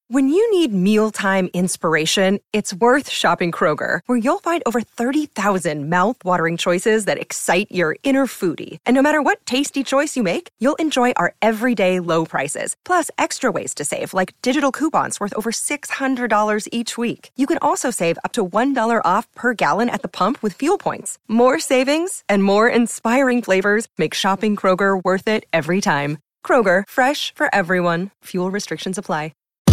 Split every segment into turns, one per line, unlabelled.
When you need mealtime inspiration, it's worth shopping Kroger, where you'll find over 30,000 mouth-watering choices that excite your inner foodie. And no matter what tasty choice you make, you'll enjoy our everyday low prices, plus extra ways to save, like digital coupons worth over $600 each week. You can also save up to $1 off per gallon at the pump with fuel points. More savings and more inspiring flavors make shopping Kroger worth it every time. Kroger, fresh for everyone. Fuel restrictions apply.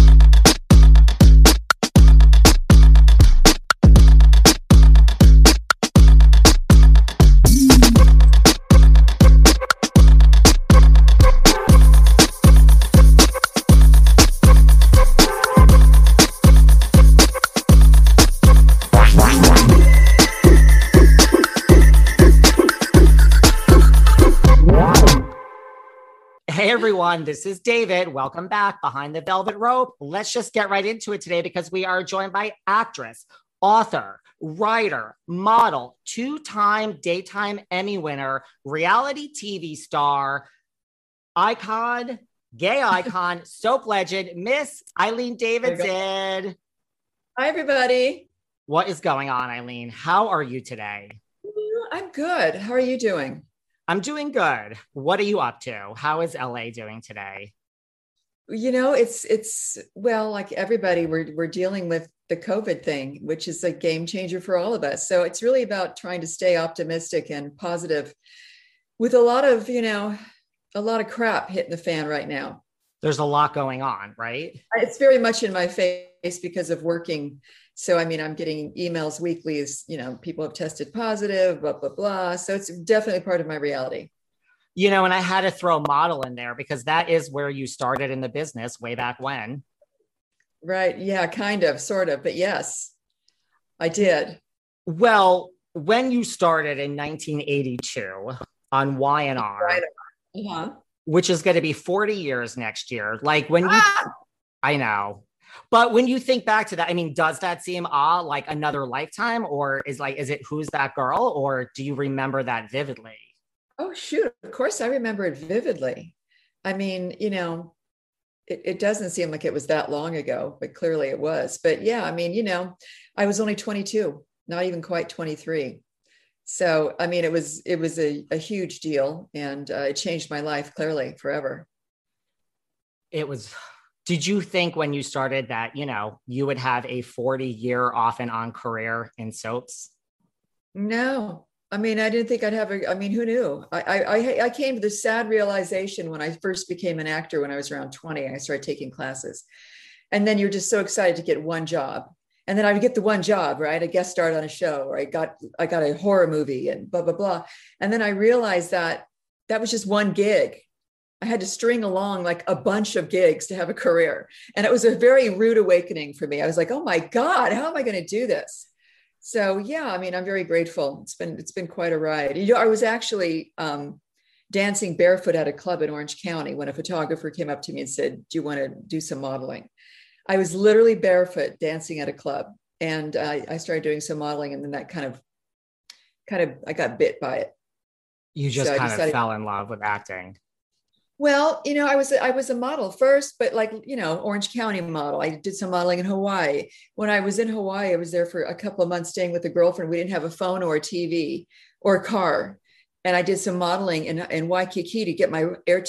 Hey everyone, this is David. Welcome back behind the velvet rope. Let's just get right into it today because we are joined by actress, author, writer, model, two-time daytime Emmy winner, reality TV star, icon, gay icon, soap legend, Miss Eileen Davidson.
Hi, everybody.
What is going on, Eileen? How are you today?
I'm good. How are you doing?
I'm doing good. What are you up to? How is LA doing today?
You know, it's well, like everybody, we're dealing with the COVID thing, which is a game changer for all of us. So it's really about trying to stay optimistic and positive with a lot of crap hitting the fan right now.
There's a lot going on, right?
It's very much in my face because of working. So, I mean, I'm getting emails weekly as, people have tested positive, blah, blah, blah. So it's definitely part of my reality.
And I had to throw model in there because that is where you started in the business way back when.
Right. Yeah, kind of, sort of. But yes, I did.
Well, when you started in 1982 on Y&R,
right.
Which is going to be 40 years next year, like when you, I know. But when you think back to that, I mean, does that seem like another lifetime, or is it Who's That Girl, or do you remember that vividly?
Oh, shoot. Of course, I remember it vividly. I mean, it doesn't seem like it was that long ago, but clearly it was. But yeah, I mean, I was only 22, not even quite 23. So, I mean, it was a huge deal, and it changed my life clearly forever.
It was. Did you think when you started that, you would have a 40-year off and on career in soaps?
No, I mean, I didn't think I'd have who knew? I came to the sad realization when I first became an actor when I was around 20, and I started taking classes. And then you're just so excited to get one job. And then I would get the one job, right? I guest starred on a show, or I got a horror movie and blah, blah, blah. And then I realized that was just one gig. I had to string along like a bunch of gigs to have a career. And it was a very rude awakening for me. I was like, oh my God, how am I going to do this? So yeah, I mean, I'm very grateful. It's been quite a ride. I was actually dancing barefoot at a club in Orange County when a photographer came up to me and said, do you want to do some modeling? I was literally barefoot dancing at a club, and I started doing some modeling, and then that kind of, I got bit by it.
You just kind of fell in love with acting.
Well, I was a model first, but Orange County model. I did some modeling in Hawaii. When I was in Hawaii, I was there for a couple of months staying with a girlfriend. We didn't have a phone or a TV or a car. And I did some modeling in Waikiki to get my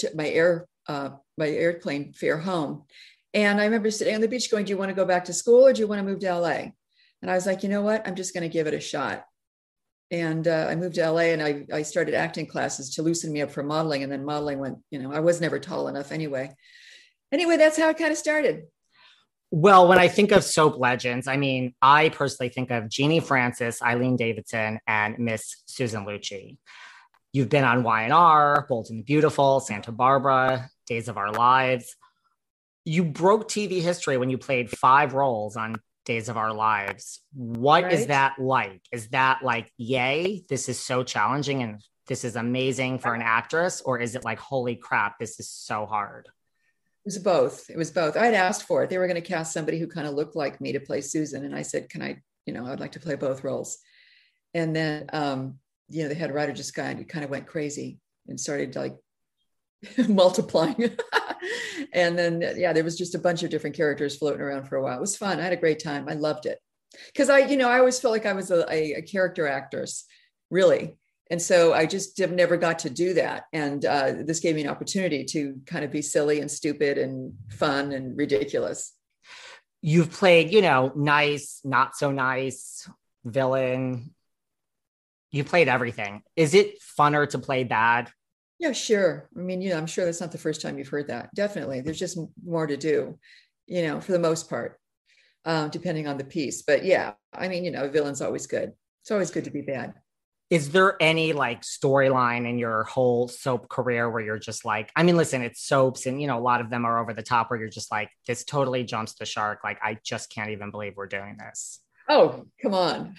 airplane fare home. And I remember sitting on the beach going, do you want to go back to school or do you want to move to LA? And I was like, you know what? I'm just going to give it a shot. And I moved to LA, and I started acting classes to loosen me up for modeling. And then modeling went, I was never tall enough anyway. Anyway, that's how it kind of started.
Well, when I think of soap legends, I mean, I personally think of Jeannie Francis, Eileen Davidson, and Miss Susan Lucci. You've been on Y&R, Bold and the Beautiful, Santa Barbara, Days of Our Lives. You broke TV history when you played 5 roles on Days of Our Lives. What is that like? Is that like, yay, this is so challenging and this is amazing for an actress? Or is it like, holy crap, this is so hard?
It was both. I had asked for it. They were going to cast somebody who kind of looked like me to play Susan. And I said, can I, I'd like to play both roles. And then, the head writer just kind of went crazy and started like multiplying. And then, yeah, there was just a bunch of different characters floating around for a while. It was fun. I had a great time. I loved it. Because I always felt like I was a character actress, really. And so I just never got to do that. And this gave me an opportunity to kind of be silly and stupid and fun and ridiculous.
You've played, nice, not so nice, villain. You played everything. Is it funner to play bad?
Yeah, sure. I mean, I'm sure that's not the first time you've heard that. Definitely. There's just more to do, for the most part, depending on the piece. But yeah, I mean, a villain's always good. It's always good to be bad.
Is there any storyline in your whole soap career where you're just listen, it's soaps and, a lot of them are over the top where you're just this totally jumps the shark. I just can't even believe we're doing this.
Oh, come on.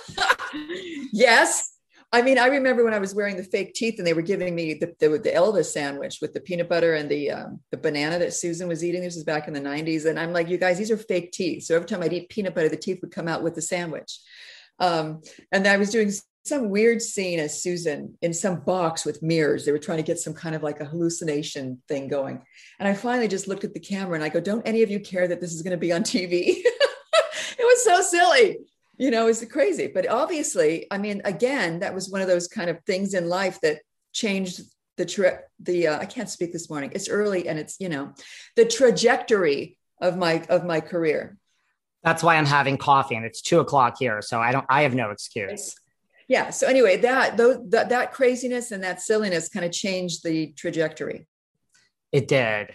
Yes. I mean, I remember when I was wearing the fake teeth and they were giving me the Elvis sandwich with the peanut butter and the banana that Susan was eating. This was back in the 90s. And I'm like, you guys, these are fake teeth. So every time I'd eat peanut butter, the teeth would come out with the sandwich. And I was doing some weird scene as Susan in some box with mirrors. They were trying to get some kind of a hallucination thing going. And I finally just looked at the camera and I go, don't any of you care that this is going to be on TV? It was so silly. It's crazy. But obviously, I mean, again, that was one of those kind of things in life that changed I can't speak this morning. It's early and it's, the trajectory of my career.
That's why I'm having coffee and it's 2:00 here. So I have no excuse.
Yeah. So anyway, that craziness and that silliness kind of changed the trajectory.
It did.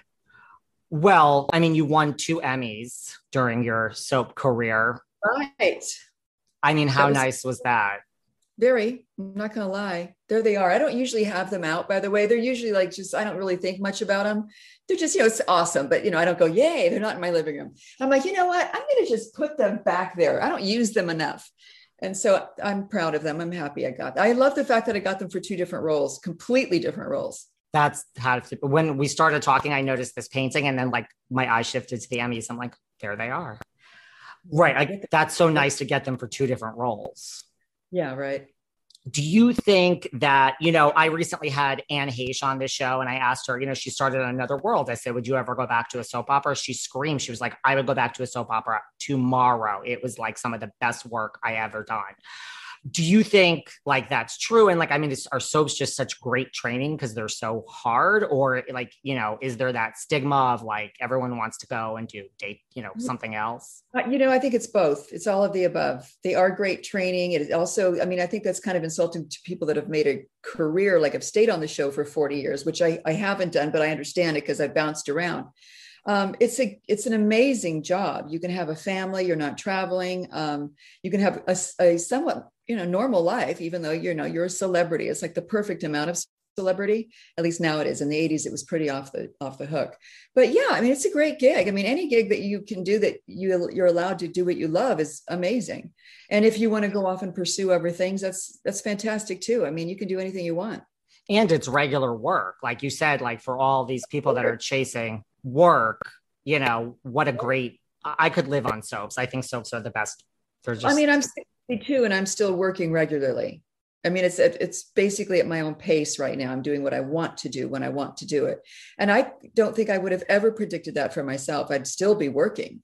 Well, I mean, you won 2 Emmys during your soap career.
Right.
I mean, how nice was that?
Very. I'm not going to lie. There they are. I don't usually have them out, by the way. They're usually I don't really think much about them. They're just, it's awesome. But, I don't go, yay, they're not in my living room. I'm like, you know what? I'm going to just put them back there. I don't use them enough. And so I'm proud of them. I'm happy I love the fact that I got them for 2 different roles, completely different roles.
That's how, when we started talking, I noticed this painting and then my eye shifted to the Emmys. I'm like, there they are. Right. That's so nice to get them for 2 different roles.
Yeah, right.
Do you think that, I recently had Anne Heche on this show and I asked her, she started in Another World. I said, would you ever go back to a soap opera? She screamed. She was like, I would go back to a soap opera tomorrow. It was some of the best work I ever done. Do you think that's true? And are soaps just such great training because they're so hard? Or is there that stigma of everyone wants to go and do something else?
I think it's both. It's all of the above. They are great training. It is also, I think that's kind of insulting to people that have made a career, have stayed on the show for 40 years, which I haven't done, but I understand it because I've bounced around. It's an amazing job. You can have a family, you're not traveling. You can have a somewhat, normal life, even though, you're a celebrity. It's the perfect amount of celebrity. At least now it is. In the 80s, it was pretty off the hook. But yeah, it's a great gig. Any gig that you can do that you're allowed to do what you love is amazing. And if you want to go off and pursue other things, that's fantastic too. You can do anything you want.
And it's regular work. Like you said, for all these people that are chasing work, what a great, I could live on soaps. I think soaps are the best. They're just,
I'm 62 and I'm still working regularly. It's basically at my own pace right now. I'm doing what I want to do when I want to do it. And I don't think I would have ever predicted that for myself. I'd still be working,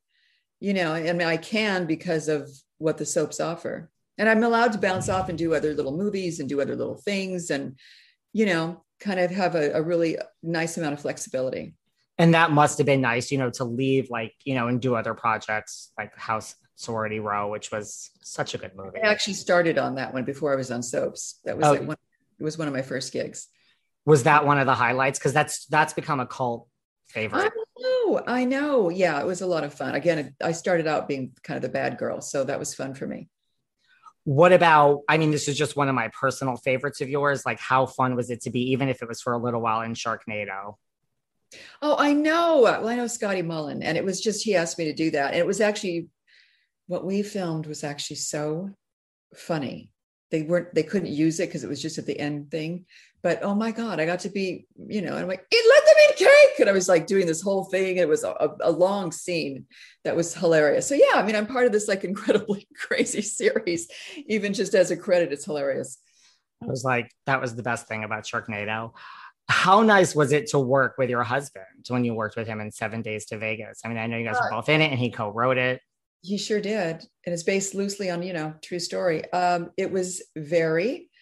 I can because of what the soaps offer. And I'm allowed to bounce off and do other little movies and do other little things and, kind of have a really nice amount of flexibility.
And that must have been nice, to leave and do other projects like House Sorority Row, which was such a good movie.
I actually started on that one before I was on soaps. That was it was one of my first gigs.
Was that one of the highlights? Because that's become a cult favorite.
I know. Yeah, it was a lot of fun. Again, I started out being kind of the bad girl, so that was fun for me.
What about, this is just one of my personal favorites of yours. How fun was it to be, even if it was for a little while, in Sharknado?
Oh, I know. Well, I know Scotty Mullen, and it was just, he asked me to do that. And it was actually, what we filmed was actually so funny. They couldn't use it because it was just at the end thing. But oh my God, I got to be, and I'm like, let them eat cake. And I was doing this whole thing. It was a long scene that was hilarious. So yeah, I'm part of this incredibly crazy series, even just as a credit, it's hilarious.
I was that was the best thing about Sharknado. How nice was it to work with your husband when you worked with him in 7 Days to Vegas? I mean, I know you guys were both in it and he co-wrote it.
He sure did. And it's based loosely on, true story. It was very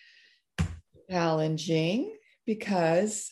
challenging because,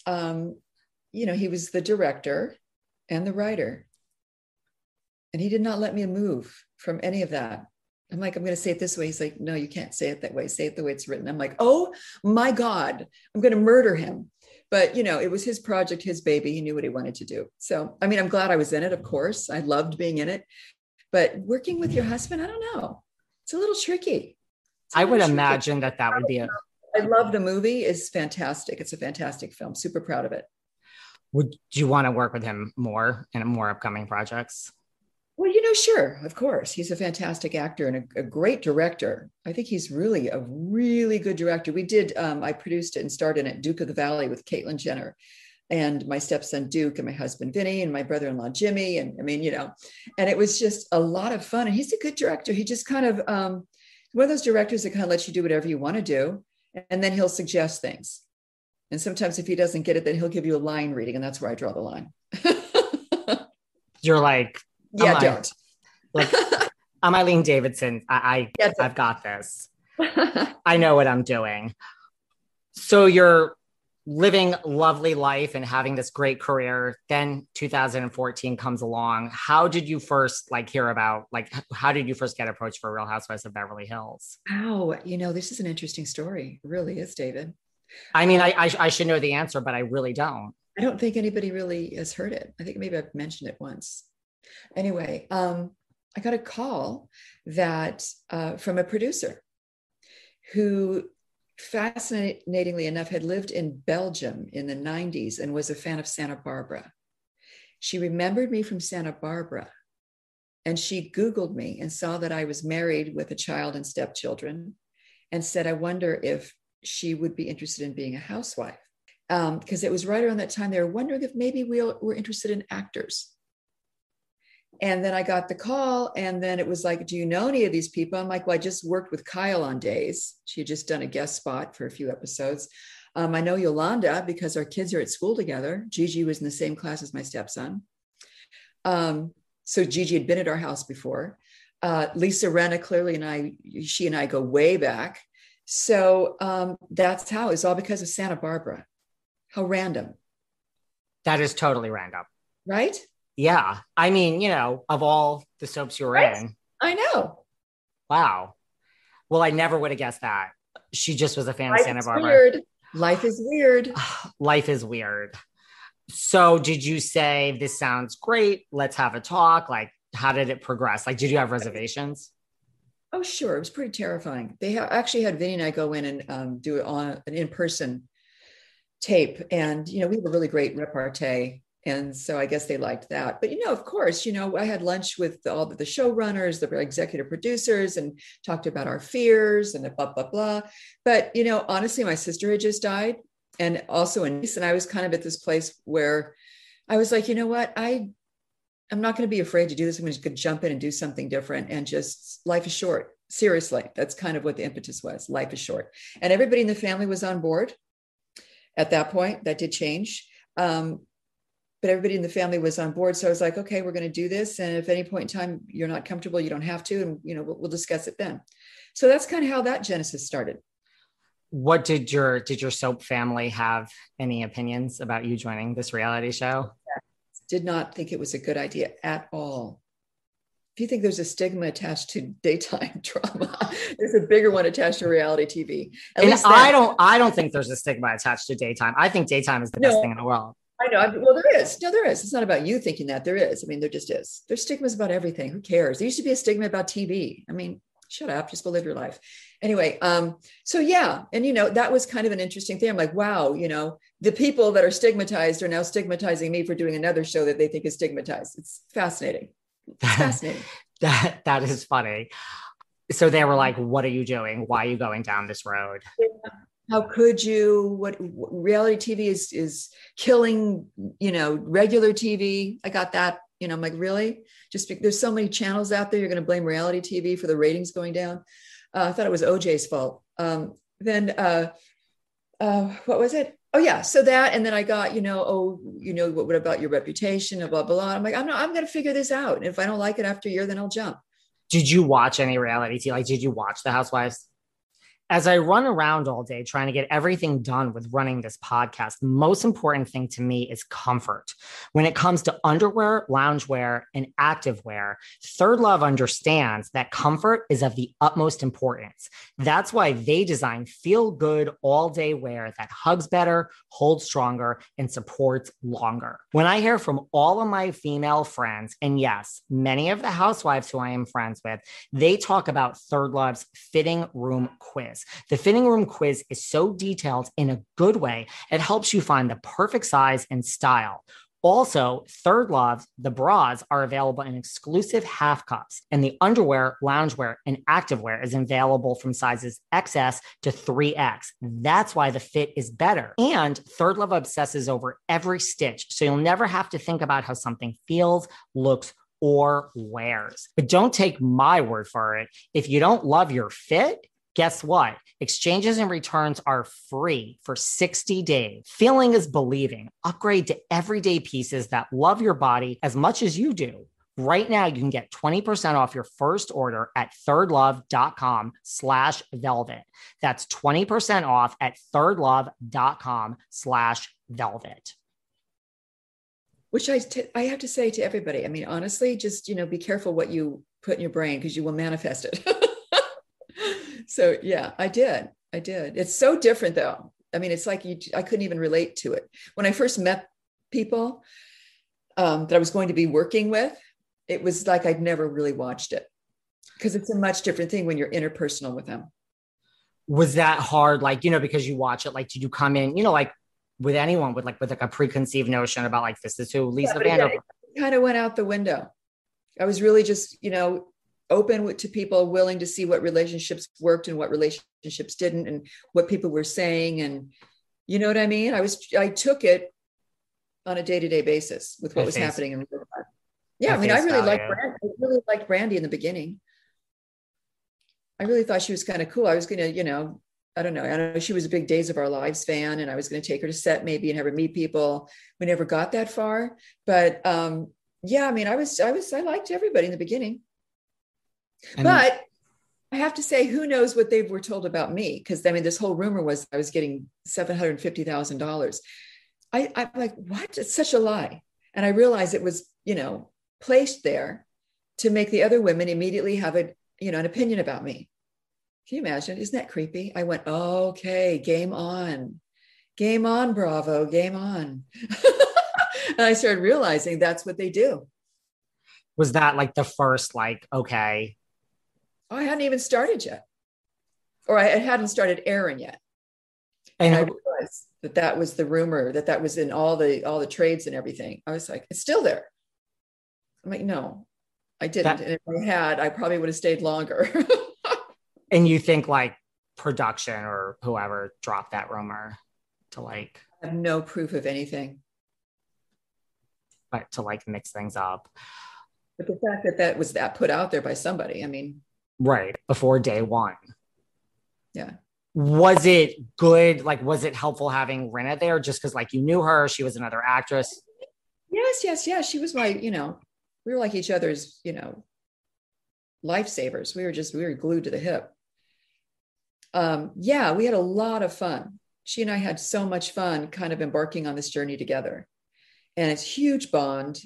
he was the director and the writer. And he did not let me move from any of that. I'm like, I'm going to say it this way. He's like, no, you can't say it that way. Say it the way it's written. I'm like, oh my God, I'm going to murder him. But, it was his project, his baby. He knew what he wanted to do. So, I mean, I'm glad I was in it, of course. I loved being in it. But working with your husband, I don't know. It's a little tricky.
I would imagine that would be
I love the movie. It's fantastic. It's a fantastic film. Super proud of it.
Would you want to work with him more in more upcoming projects?
Well, sure, of course. He's a fantastic actor and a great director. I think he's really a really good director. We did, I produced it and starred in it, Duke of the Valley with Caitlyn Jenner and my stepson Duke and my husband Vinny and my brother-in-law Jimmy. And I mean, and it was just a lot of fun. And he's a good director. He just kind of, one of those directors that kind of lets you do whatever you want to do. And then he'll suggest things. And sometimes if he doesn't get it, then he'll give you a line reading. And that's where I draw the line.
You're like,
yeah, don't.
Like, I'm Eileen Davidson. I've got this. I know what I'm doing. So you're living lovely life and having this great career. Then 2014 comes along. How did you first hear about, how did you first get approached for Real Housewives of Beverly Hills?
Oh, this is an interesting story. It really is, David.
I mean, I should know the answer, but I really don't.
I don't think anybody really has heard it. I think maybe I've mentioned it once. Anyway, I got a call that from a producer who, fascinatingly enough, had lived in Belgium in the 90s and was a fan of Santa Barbara. She remembered me from Santa Barbara, and she Googled me and saw that I was married with a child and stepchildren and said, I wonder if she would be interested in being a housewife. Because it was right around that time they were wondering if maybe we were interested in actors. And then I got the call, and then it was like, do you know any of these people? I'm like, well, I just worked with Kyle on Days. She had just done a guest spot for a few episodes. I know Yolanda because our kids are at school together. Gigi was in the same class as my stepson. So Gigi had been at our house before. Lisa Rinna, clearly, she and I go way back. So that's how it's all because of Santa Barbara. How random.
That is totally random.
Right?
Yeah. I mean, of all the soaps you were in.
I know.
Wow. Well, I never would have guessed that. She just was a fan of Santa Barbara.
Weird. Life is weird.
Life is weird. So did you say, this sounds great, let's have a talk? How did it progress? Did you have reservations?
Oh, sure. It was pretty terrifying. They actually had Vinny and I go in and do it on an in-person tape. And, we have a really great repartee. And so I guess they liked that. But, of course, I had lunch with all the showrunners, the executive producers, and talked about our fears and blah, blah, blah. But, honestly, my sister had just died, and also a niece. And I was kind of at this place where I was like, you know what? I'm not going to be afraid to do this. I'm just going to jump in and do something different. And just, life is short. Seriously, that's kind of what the impetus was. Life is short. And everybody in the family was on board at that point. That did change. But everybody in the family was on board. So I was like, okay, we're going to do this. And if at any point in time you're not comfortable, you don't have to. And, we'll discuss it then. So that's kind of how that genesis started.
What did your soap family have any opinions about you joining this reality show?
Did not think it was a good idea at all. If you think there's a stigma attached to daytime drama, there's a bigger one attached to reality TV.
I don't think there's a stigma attached to daytime. I think daytime is the best thing in the world.
I know. Well, there is. No, there is. It's not about you thinking that. There is. I mean, there just is. There's stigmas about everything. Who cares? There used to be a stigma about TV. I mean, shut up. Just go live your life. Anyway, so yeah. And, that was kind of an interesting thing. I'm like, wow, the people that are stigmatized are now stigmatizing me for doing another show that they think is stigmatized. It's fascinating. It's fascinating.
That is funny. So they were like, what are you doing? Why are you going down this road?
Yeah. How could you? What reality TV is killing, regular TV. I got that, I'm like, really? There's so many channels out there. You're going to blame reality TV for the ratings going down. I thought it was OJ's fault. Then what was it? Oh yeah. So that, and then I got, what about your reputation and blah, blah, blah. I'm like, I'm going to figure this out. And if I don't like it after a year, then I'll jump.
Did you watch any reality TV? Like, did you watch The Housewives? As I run around all day trying to get everything done with running this podcast, the most important thing to me is comfort. When it comes to underwear, loungewear, and activewear, Third Love understands that comfort is of the utmost importance. That's why they design feel good all day wear that hugs better, holds stronger, and supports longer. When I hear from all of my female friends, and yes, many of the housewives who I am friends with, they talk about Third Love's fitting room quiz. The fitting room quiz is so detailed in a good way. It helps you find the perfect size and style. Also, Third Love, the bras are available in exclusive half cups, and the underwear, loungewear, and activewear is available from sizes XS to 3X. That's why the fit is better. And Third Love obsesses over every stitch, so you'll never have to think about how something feels, looks, or wears. But don't take my word for it. If you don't love your fit, guess what? Exchanges and returns are free for 60 days. Feeling is believing. Upgrade to everyday pieces that love your body as much as you do. Right now, you can get 20% off your first order at thirdlove.com/velvet. That's 20% off at thirdlove.com/velvet.
Which I have to say to everybody, I mean, honestly, just, be careful what you put in your brain because you will manifest it. So yeah, I did. It's so different though. I mean, it's like I couldn't even relate to it. When I first met people that I was going to be working with, it was like I'd never really watched it because it's a much different thing when you're interpersonal with them.
Was that hard? Like, because you watch it, like, did you come in, like with anyone with a preconceived notion about like, this is who Lisa Vanderpump?
It kind of went out the window. I was really just, open to people, willing to see what relationships worked and what relationships didn't, and what people were saying. And you know what I mean? I took it on a day-to-day basis with what was happening in real life. Yeah. I mean, I really liked Brandy in the beginning. I really thought she was kind of cool. I was going to, I don't know. She was a big Days of Our Lives fan, and I was going to take her to set maybe and have her meet people. We never got that far, but yeah, I mean, I liked everybody in the beginning. But I have to say, who knows what they were told about me? Because I mean, this whole rumor was I was getting $750,000. I'm like, what? It's such a lie. And I realized it was, placed there to make the other women immediately have an opinion about me. Can you imagine? Isn't that creepy? I went, okay, game on, Bravo, game on. And I started realizing that's what they do.
Was that like the first, okay?
I hadn't even started yet, or I hadn't started airing yet. And I realized that was the rumor, that was in all the trades and everything. I was like, it's still there. I'm like, no, I didn't. And if I had, I probably would have stayed longer.
And you think production or whoever dropped that rumor to I
have no proof of anything.
But to mix things up.
But the fact that was put out there by somebody, I mean.
Right. Before day one.
Yeah. Was
it good? Was it helpful having Rinna there just because you knew her? She was another actress.
Yes. She was my, we were like each other's, lifesavers. We were glued to the hip. Yeah, we had a lot of fun. She and I had so much fun kind of embarking on this journey together. And it's a huge bond.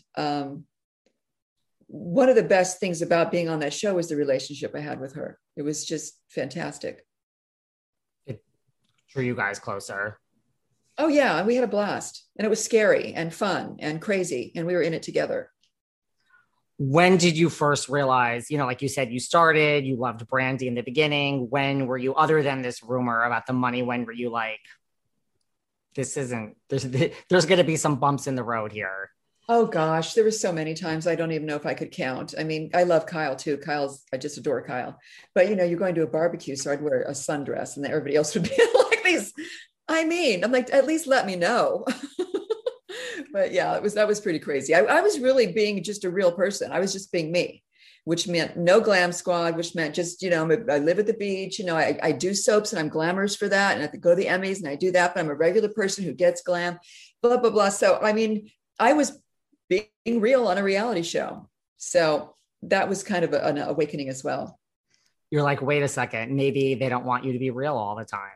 One of the best things about being on that show was the relationship I had with her. It was just fantastic.
It drew you guys closer.
Oh yeah, we had a blast, and it was scary and fun and crazy, and we were in it together.
When did you first realize, like you said, you loved Brandy in the beginning. When were you, other than this rumor about the money, when were you like, there's going to be some bumps in the road here?
Oh gosh, there were so many times I don't even know if I could count. I mean, I love Kyle too. I just adore Kyle. But you're going to a barbecue, so I'd wear a sundress, and everybody else would be like these. I mean, I'm like, at least let me know. But yeah, that was pretty crazy. I was really being just a real person. I was just being me. which meant no glam squad, which meant just, I live at the beach, I do soaps and I'm glamorous for that. And I go to the Emmys and I do that, but I'm a regular person who gets glam, blah, blah, blah. So, I mean, I was being real on a reality show. So that was kind of an awakening as well.
You're like, wait a second, maybe they don't want you to be real all the time.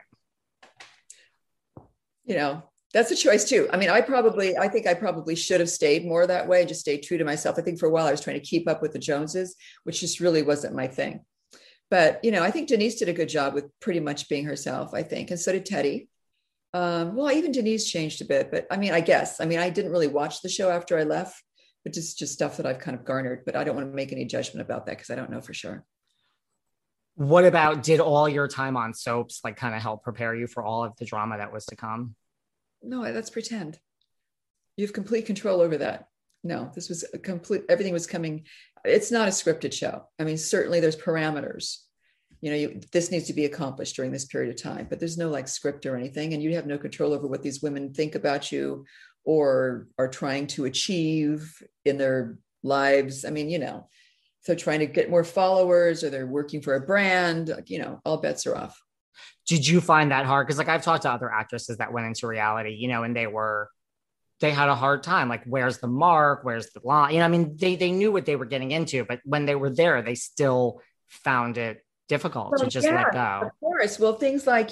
That's a choice too. I mean, I think I probably should have stayed more that way, just stay true to myself. I think for a while I was trying to keep up with the Joneses, which just really wasn't my thing. But, I think Denise did a good job with pretty much being herself, I think. And so did Teddy. Even Denise changed a bit, but I didn't really watch the show after I left, but just stuff that I've kind of garnered, but I don't want to make any judgment about that because I don't know for sure.
What about, did all your time on soaps like kind of help prepare you for all of the drama that was to come?
No, that's pretend. You have complete control over that. No, this was everything was coming. It's not a scripted show. I mean, certainly there's parameters. This needs to be accomplished during this period of time, but there's no like script or anything. And you have no control over what these women think about you or are trying to achieve in their lives. I mean, if they're trying to get more followers or they're working for a brand, all bets are off.
Did you find that hard? Because like I've talked to other actresses that went into reality, and they had a hard time. Like, where's the mark? Where's the line? They knew what they were getting into, but when they were there, they still found it difficult to just let go.
Of course. Well, things like,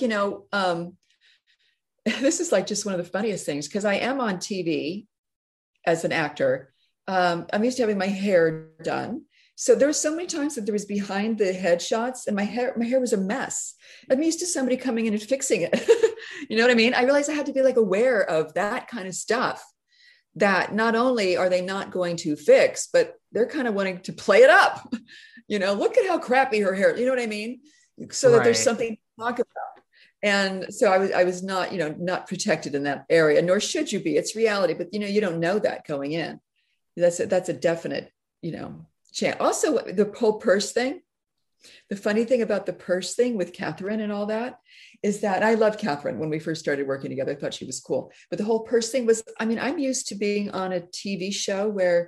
this is like just one of the funniest things because I am on TV as an actor. I'm used to having my hair done. So there were so many times that there was behind the headshots and my hair was a mess. I'm used to somebody coming in and fixing it. You know what I mean? I realized I had to be like aware of that kind of stuff, that not only are they not going to fix, but they're kind of wanting to play it up. Look at how crappy her hair, you know what I mean? So that there's something to talk about. And so I was not, not protected in that area, nor should you be. It's reality, but you don't know that going in. That's a definite, chance. Also, the whole purse thing. The funny thing about the purse thing with Catherine and all that is that I loved Catherine when we first started working together. I thought she was cool. But the whole purse thing was, I'm used to being on a TV show where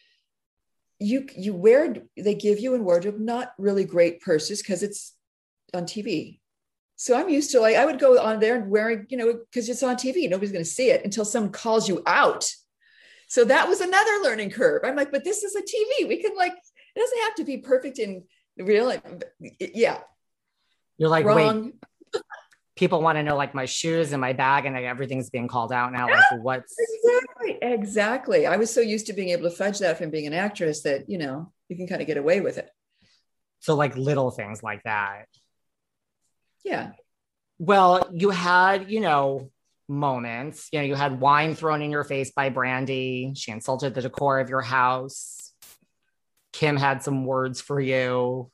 they give you in wardrobe not really great purses because it's on TV. So I'm used to I would go on there and wearing, because it's on TV, nobody's going to see it until someone calls you out. So that was another learning curve. I'm like, but this is a TV. We can it doesn't have to be perfect in real. Yeah.
You're like,
wrong.
Wait, people want to know like my shoes and my bag and everything's being called out now. Like what's
exactly. I was so used to being able to fudge that from being an actress that, you can kind of get away with it.
So like little things like that.
Yeah.
Well, you had, moments, you had wine thrown in your face by Brandy. She insulted the decor of your house. Kim had some words for you.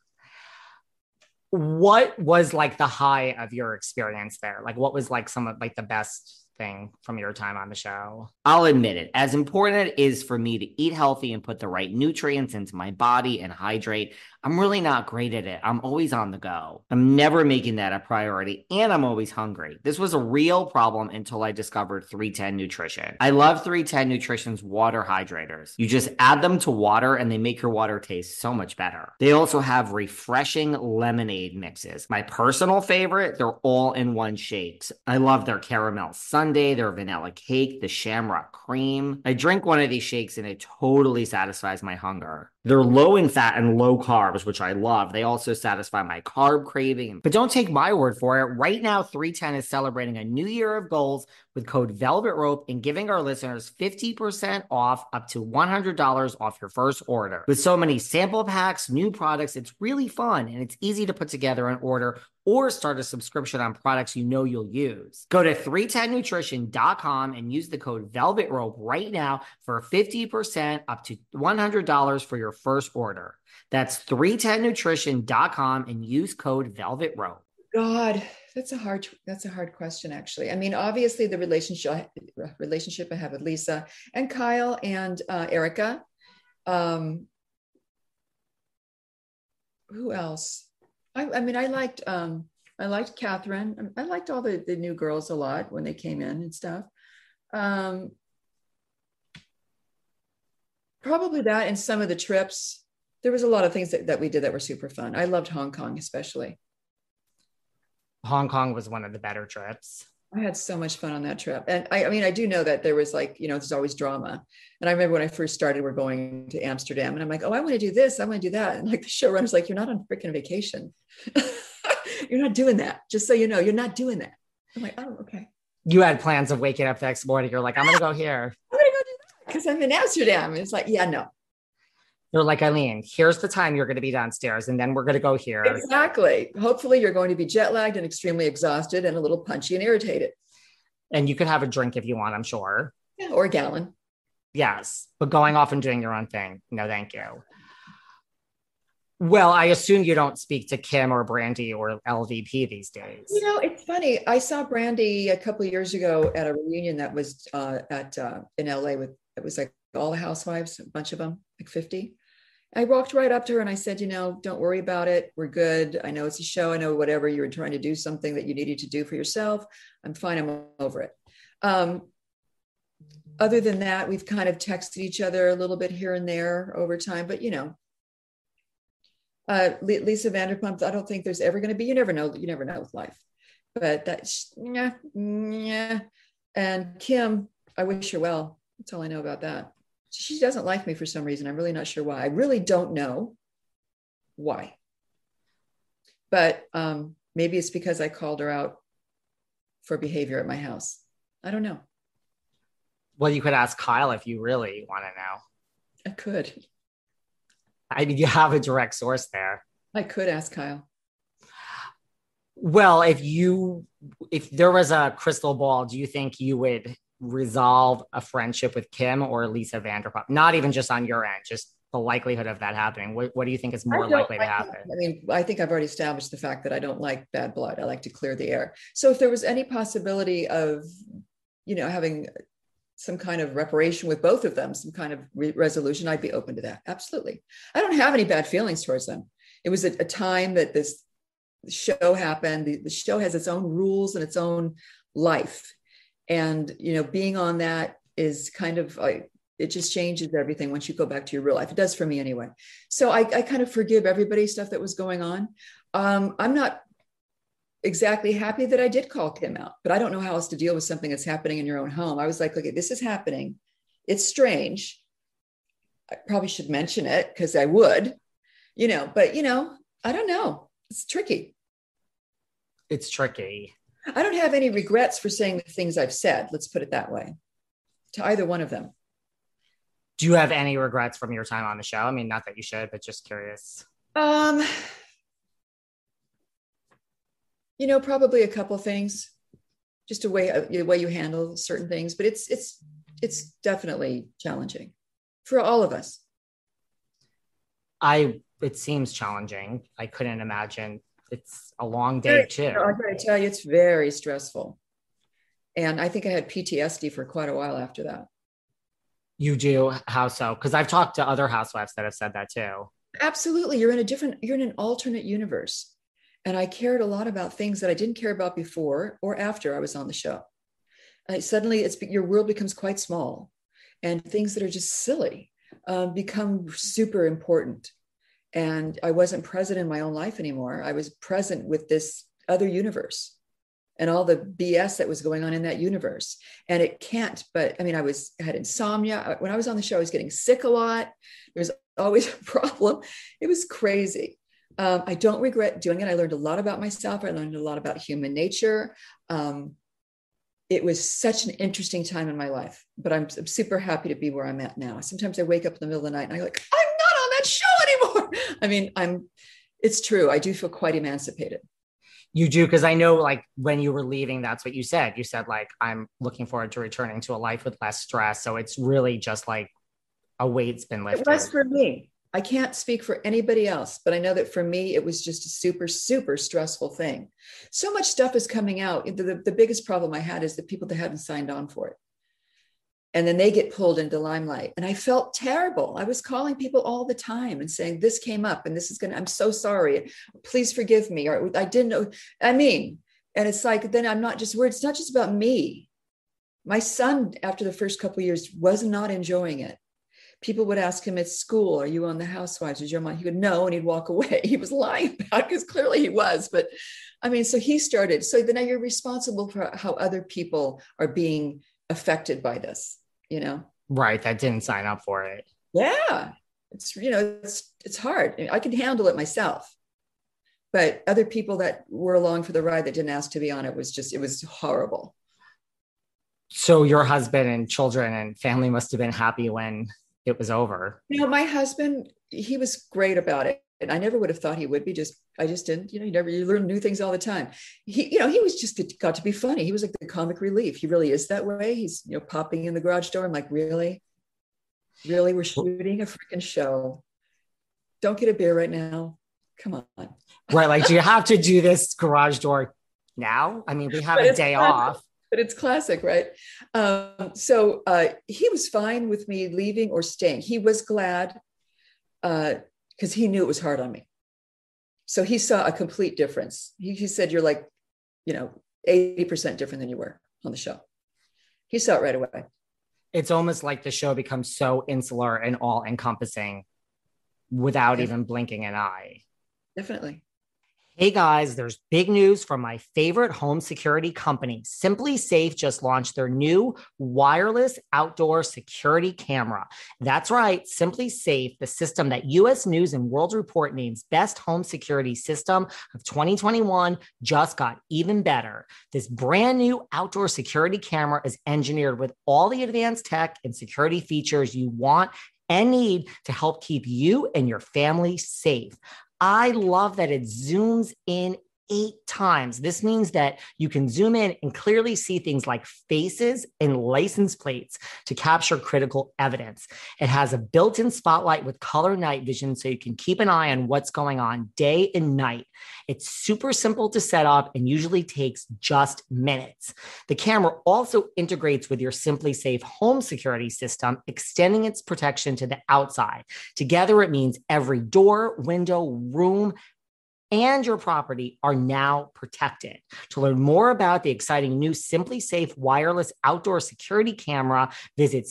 What was like the high of your experience there? Like what was like some of like the best thing from your time on the show?
I'll admit it. As important it is for me to eat healthy and put the right nutrients into my body and hydrate, I'm really not great at it. I'm always on the go. I'm never making that a priority, and I'm always hungry. This was a real problem until I discovered 310 Nutrition. I love 310 Nutrition's water hydrators. You just add them to water and they make your water taste so much better. They also have refreshing lemonade mixes. My personal favorite, they're all-in-one shakes. I love their caramel sundae, their vanilla cake, the shamrock cream. I drink one of these shakes and it totally satisfies my hunger. They're low in fat and low carbs, which I love. They also satisfy my carb craving. But don't take my word for it. Right now, 310 is celebrating a new year of goals with code Velvet Rope and giving our listeners 50% off up to $100 off your first order. With so many sample packs, new products, it's really fun and it's easy to put together an order or start a subscription on products you'll use. Go to 310nutrition.com and use the code Velvet Rope right now for 50% up to $100 for your first order. That's 310nutrition.com and use code Velvet Rope.
God, that's a hard question, actually. I mean, obviously the relationship I have with Lisa and Kyle and Erica. Who else? I liked Catherine. I liked all the new girls a lot when they came in and stuff. Probably that and some of the trips there was a lot of things that we did that were super fun. I loved Hong Kong, especially.
Hong Kong was one of the better trips.
I had so much fun on that trip. And I mean, I do know that there was like, there's always drama. And I remember when I first started, we're going to Amsterdam and I'm like, oh, I want to do this. I want to do that. And like the showrunner's like, you're not on freaking vacation. You're not doing that. Just so you know, you're not doing that. I'm like, oh, okay.
You had plans of waking up the next morning. You're like, I'm going to go here.
I'm going to go do that because I'm in Amsterdam. And it's like, yeah, no.
You're like, Eileen, here's the time you're going to be downstairs and then we're going to go here.
Exactly. Hopefully you're going to be jet lagged and extremely exhausted and a little punchy and irritated.
And you could have a drink if you want, I'm sure.
Yeah, or a gallon.
Yes. But going off and doing your own thing. No, thank you. Well, I assume you don't speak to Kim or Brandy or LVP these days.
It's funny. I saw Brandy a couple of years ago at a reunion that was in LA it was like all the housewives, a bunch of them, like 50. I walked right up to her and I said, don't worry about it. We're good. I know it's a show. I know whatever you were trying to do, something that you needed to do for yourself. I'm fine. I'm over it. Other than that, we've kind of texted each other a little bit here and there over time, but Lisa Vanderpump, I don't think there's ever going to be, you never know with life, but that's, yeah. And Kim, I wish her well. That's all I know about that. She doesn't like me for some reason. I'm really not sure why. I really don't know why. But maybe it's because I called her out for behavior at my house. I don't know.
Well, you could ask Kyle if you really want to know.
I could.
I mean, you have a direct source there.
I could ask Kyle.
Well, if there was a crystal ball, do you think you would resolve a friendship with Kim or Lisa Vanderpump? Not even just on your end, just the likelihood of that happening. What do you think is more likely to happen?
I think I've already established the fact that I don't like bad blood. I like to clear the air. So if there was any possibility of, having some kind of reparation with both of them, some kind of resolution, I'd be open to that. Absolutely. I don't have any bad feelings towards them. It was a time that this show happened. The show has its own rules and its own life. And, being on that is kind of it just changes everything once you go back to your real life. It does for me anyway. So I kind of forgive everybody's stuff that was going on. I'm not exactly happy that I did call Kim out, but I don't know how else to deal with something that's happening in your own home. I was like, okay, this is happening. It's strange. I probably should mention it because I would, but I don't know. It's tricky.
It's tricky.
I don't have any regrets for saying the things I've said. Let's put it that way, to either one of them.
Do you have any regrets from your time on the show? I mean, not that you should, but just curious.
Probably a couple of things, just the way you handle certain things, but it's definitely challenging for all of us.
It seems challenging. I couldn't imagine. It's a long day too.
I'm going to tell you, it's very stressful. And I think I had PTSD for quite a while after that.
You do? How so? Because I've talked to other housewives that have said that too. Absolutely.
You're in an alternate universe. And I cared a lot about things that I didn't care about before or after I was on the show. Suddenly your world becomes quite small, and things that are just silly become super important. And I wasn't present in my own life anymore. I was present with this other universe and all the BS that was going on in that universe. And it can't, but I mean, I had insomnia. When I was on the show, I was getting sick a lot. There was always a problem. It was crazy. I don't regret doing it. I learned a lot about myself. I learned a lot about human nature. It was such an interesting time in my life, but I'm super happy to be where I'm at now. Sometimes I wake up in the middle of the night and I'm like, I'm not on that show anymore. I mean, it's true. I do feel quite emancipated.
You do, because I know, like, when you were leaving, that's what you said. You said, like, I'm looking forward to returning to a life with less stress. So it's really just like a weight's been lifted.
It was for me. I can't speak for anybody else, but I know that for me, it was just a super, super stressful thing. So much stuff is coming out. The biggest problem I had is the people that hadn't signed on for it. And then they get pulled into limelight. And I felt terrible. I was calling people all the time and saying, this came up and I'm so sorry. Please forgive me. Or I didn't know. And it's like, then I'm not just worried. It's not just about me. My son, after the first couple of years, was not enjoying it. People would ask him at school, are you on the Housewives? Is your mom? He would no, and he'd walk away. He was lying about it because clearly he was. But I mean, so he started. So then now you're responsible for how other people are being affected by this, you know?
Right. That didn't sign up for it.
Yeah. It's, you know, it's hard. I can handle it myself. But other people that were along for the ride that didn't ask to be on it was horrible.
So your husband and children and family must have been happy when it was over.
You know, my husband, he was great about it. And I never would have thought he would be. I just didn't, you know, you learn new things all the time. He was just got to be funny. He was like the comic relief. He really is that way. He's, you know, popping in the garage door. I'm like, really? We're shooting a freaking show. Don't get a beer right now. Come on.
Right. Like, do you have to do this garage door now? I mean, we have a day off.
But it's classic, right? So he was fine with me leaving or staying. He was glad because he knew it was hard on me. So he saw a complete difference. He said, you're like, you know, 80% different than you were on the show. He saw it right away.
It's almost like the show becomes so insular and all encompassing without even blinking an eye.
Definitely.
Hey guys, there's big news from my favorite home security company. Simply Safe just launched their new wireless outdoor security camera. That's right, Simply Safe, the system that US News and World Report names best home security system of 2021, just got even better. This brand new outdoor security camera is engineered with all the advanced tech and security features you want and need to help keep you and your family safe. I love that it zooms in 8 times. This means that you can zoom in and clearly see things like faces and license plates to capture critical evidence. It has a built-in spotlight with color night vision so you can keep an eye on what's going on day and night. It's super simple to set up and usually takes just minutes. The camera also integrates with your Simply Safe home security system, extending its protection to the outside. Together, it means every door, window, room, and your property are now protected. To learn more about the exciting new Simply Safe wireless outdoor security camera, visit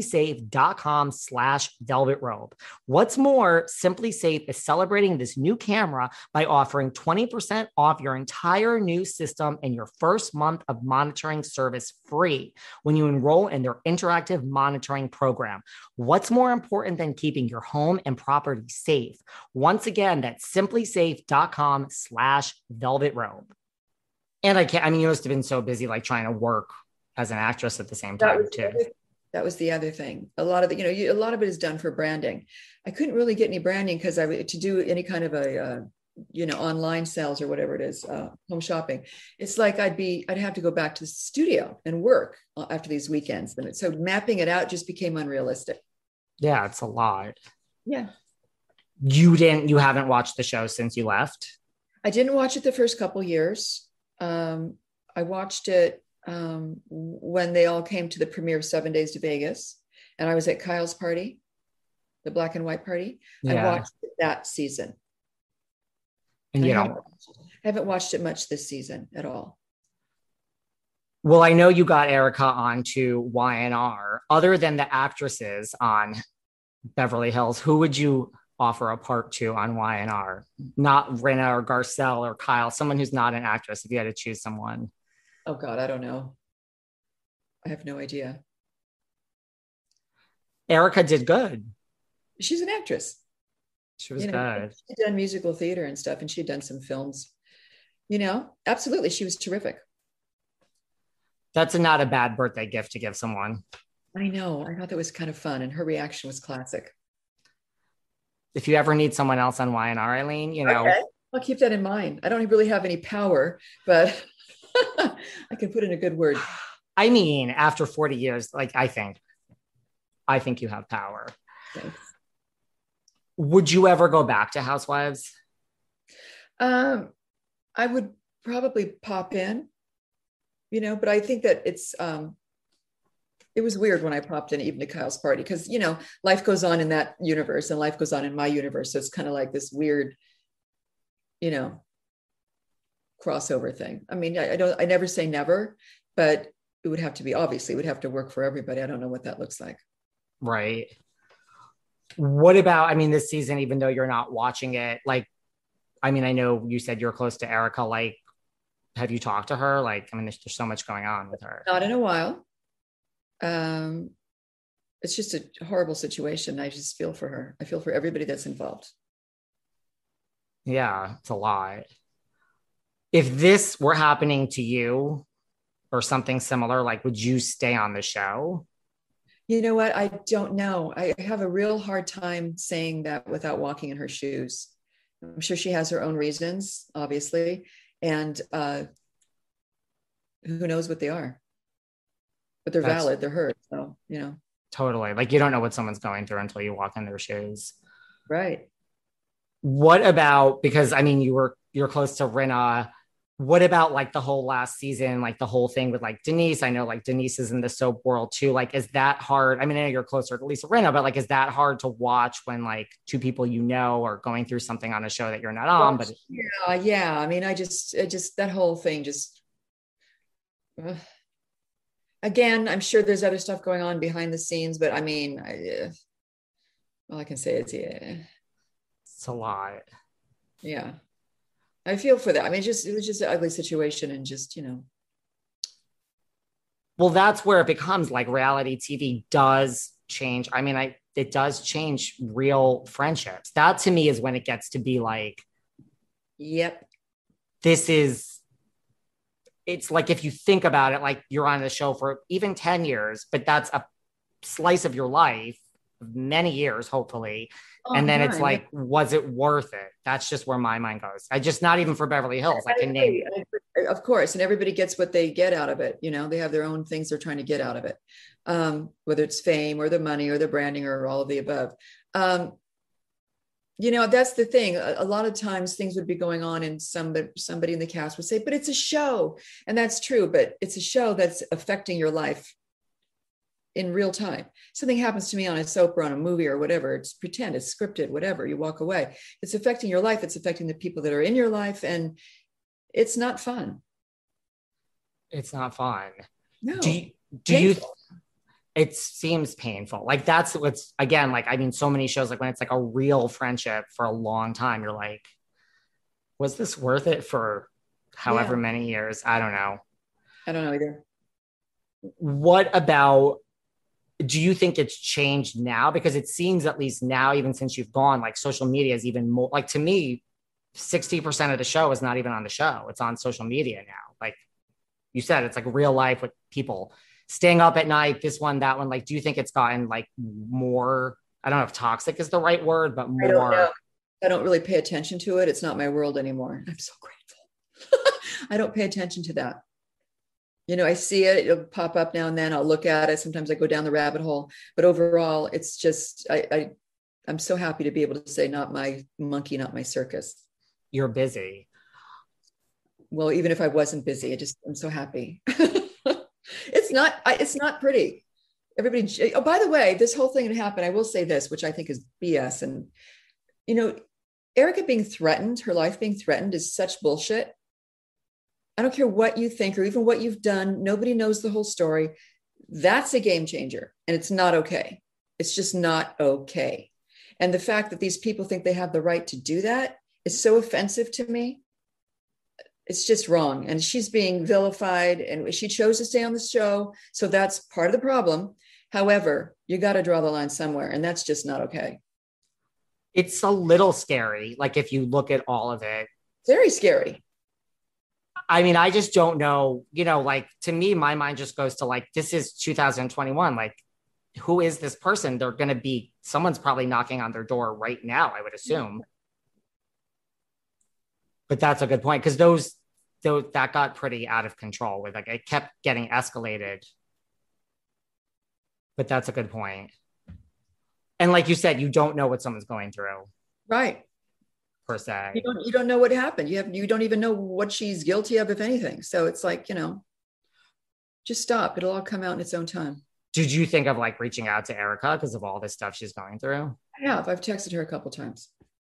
simplysafe.com/velvetrobe. What's more, Simply Safe is celebrating this new camera by offering 20% off your entire new system and your first month of monitoring service free when you enroll in their interactive monitoring program. What's more important than keeping your home and property safe? Once again, that's simplysafe.com/velvetrobe. And you must have been so busy, like trying to work as an actress at the same time too.
That was the other thing. A lot of a lot of it is done for branding. I couldn't really get any branding because to do any kind of a, online sales or whatever it is, home shopping. It's like I'd have to go back to the studio and work after these weekends. And so mapping it out just became unrealistic.
Yeah, it's a lot.
Yeah.
You haven't watched the show since you left?
I didn't watch it the first couple years. I watched it when they all came to the premiere of 7 Days to Vegas, and I was at Kyle's party, the black and white party. Yeah. I watched it that season. And I haven't watched it much this season at all.
Well, I know you got Erica onto Y&R. Other than the actresses on Beverly Hills, who would you offer a part to on Y&R? Not Rinna or Garcelle or Kyle, someone who's not an actress, if you had to choose someone.
Oh God, I don't know. I have no idea.
Erica did good.
She's an actress.
She was good.
She'd done musical theater and stuff, and she'd done some films. Absolutely. She was terrific.
That's not a bad birthday gift to give someone.
I know. I thought that was kind of fun, and her reaction was classic.
If you ever need someone else on Y&R, Eileen,
Okay. I'll keep that in mind. I don't really have any power, but I can put in a good word.
I mean, after 40 years, I think you have power.
Thanks.
Would you ever go back to Housewives?
I would probably pop in, but I think that it was weird when I popped in even to Kyle's party because, life goes on in that universe and life goes on in my universe. So it's kind of like this weird, crossover thing. I mean, I never say never, but it would have to work for everybody. I don't know what that looks like.
Right. What about, I mean, this season, even though you're not watching it, like, I mean, I know you said you're close to Erica. Like, have you talked to her? Like, I mean, there's so much going on with her.
Not in a while. Um, it's just a horrible situation. I just feel for her. I feel for everybody that's involved.
Yeah, it's a lot. If this were happening to you or something similar, like, would you stay on the show?
You know what? I don't know. I have a real hard time saying that without walking in her shoes. I'm sure she has her own reasons, obviously. And who knows what they are, but they're valid. They're hers. So,
Totally. Like, you don't know what someone's going through until you walk in their shoes.
Right.
What about, because I mean, you're close to Rinna. What about like the whole last season, like the whole thing with like Denise? I know like Denise is in the soap world too. Like, is that hard? I mean, I know you're closer to Lisa Rinna, but like, is that hard to watch when like two people are going through something on a show that you're not on? But
yeah. I mean, I just that whole thing just. Again, I'm sure there's other stuff going on behind the scenes, but I mean, all I can say is,
it's a lot.
Yeah. I feel for that. I mean, it was just an ugly situation and just,
Well, that's where it becomes like reality TV does change. I mean, it does change real friendships. That to me is when it gets to be like,
yep.
It's like, if you think about it, like you're on the show for even 10 years, but that's a slice of your life, many years, hopefully. And then it's like, was it worth it? That's just where my mind goes. Not even for Beverly Hills. I can name.
Of course. And everybody gets what they get out of it. They have their own things they're trying to get out of it. Whether it's fame or the money or the branding or all of the above. That's the thing. A lot of times things would be going on and somebody in the cast would say, but it's a show. And that's true, but it's a show that's affecting your life in real time. Something happens to me on a soap or on a movie or whatever. It's pretend, it's scripted, whatever. You walk away. It's affecting your life. It's affecting the people that are in your life. And it's not fun.
It's not fun.
No.
It seems painful. Like that's what's, again, like, I mean, so many shows, like when it's like a real friendship for a long time, you're like, was this worth it for however many years? I don't know.
I don't know either.
What about, do you think it's changed now? Because it seems, at least now, even since you've gone, like social media is even more, like, to me, 60% of the show is not even on the show. It's on social media now. Like you said, it's like real life with people staying up at night, this one, that one. Like, do you think it's gotten like more, I don't know if toxic is the right word, but more?
I don't know. I don't really pay attention to it. It's not my world anymore. I'm so grateful. I don't pay attention to that. I see it, it'll pop up now and then. I'll look at it. Sometimes I go down the rabbit hole, but overall it's just, I'm so happy to be able to say, not my monkey, not my circus.
You're busy.
Well, even if I wasn't busy, I'm so happy. It's not pretty. Everybody, oh, by the way, this whole thing that happened, I will say this, which I think is BS. And, Erica being threatened, her life being threatened is such bullshit. I don't care what you think or even what you've done. Nobody knows the whole story. That's a game changer. And it's not okay. It's just not okay. And the fact that these people think they have the right to do that is so offensive to me. It's just wrong. And she's being vilified and she chose to stay on the show. So that's part of the problem. However, you got to draw the line somewhere. And that's just not okay.
It's a little scary. Like if you look at all of it.
Very scary.
I mean, I just don't know, like to me, my mind just goes to like, this is 2021. Like, who is this person? They're going to be, someone's probably knocking on their door right now, I would assume. But that's a good point. Because that got pretty out of control with, like, it kept getting escalated. But that's a good point. And like you said, you don't know what someone's going through.
Right.
Per se.
You don't know what happened. You don't even know what she's guilty of, if anything. So it's like, just stop. It'll all come out in its own time.
Did you think of like reaching out to Erica because of all this stuff she's going through?
I have. I've texted her a couple times.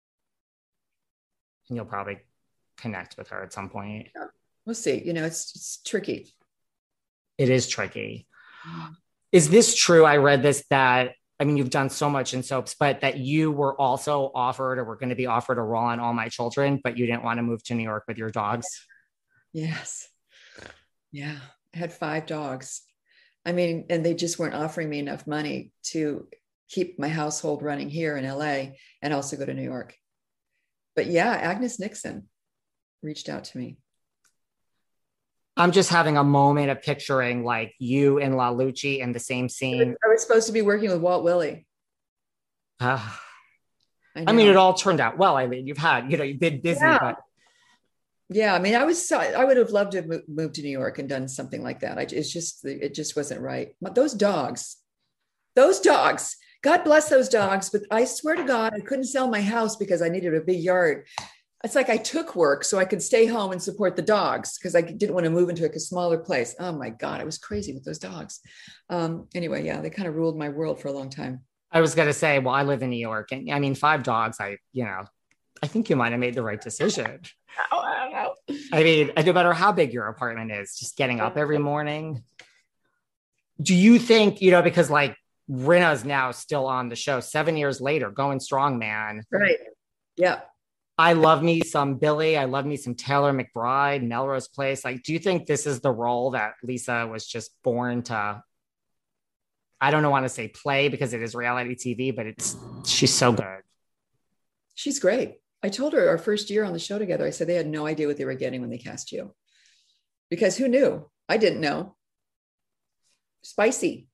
And you'll probably connect with her at some point.
Yeah. We'll see. It's tricky.
It is tricky. Is this true? I read this, that I mean, you've done so much in soaps, but that you were also offered or were going to be offered a role on All My Children, but you didn't want to move to New York with your dogs.
Yes. Yeah. I had 5 dogs. I mean, and they just weren't offering me enough money to keep my household running here in LA and also go to New York. But yeah, Agnes Nixon reached out to me.
I'm just having a moment of picturing like you and La Lucci in the same scene.
I was supposed to be working with Walt Willey.
I mean, it all turned out well. I mean, you've been busy,
yeah.
but
yeah, I mean, I would have loved to have moved to New York and done something like that. It just wasn't right. But those dogs, God bless those dogs. But I swear to God, I couldn't sell my house because I needed a big yard. It's like I took work so I could stay home and support the dogs because I didn't want to move into a smaller place. Oh my God, I was crazy with those dogs. Anyway, yeah, they kind of ruled my world for a long time.
I was going to say, well, I live in New York, and I mean, 5 dogs, I think you might have made the right decision. I mean, no matter how big your apartment is, just getting up every morning. Do you think, because like Rinna's now still on the show 7 years later, going strong, man.
Right. Yeah.
I love me some Billy. I love me some Taylor McBride, Melrose Place. Like, do you think this is the role that Lisa was just born to? I don't want to say play because it is reality TV, but she's so good.
She's great. I told her our first year on the show together, I said they had no idea what they were getting when they cast you. Because who knew? I didn't know. Spicy.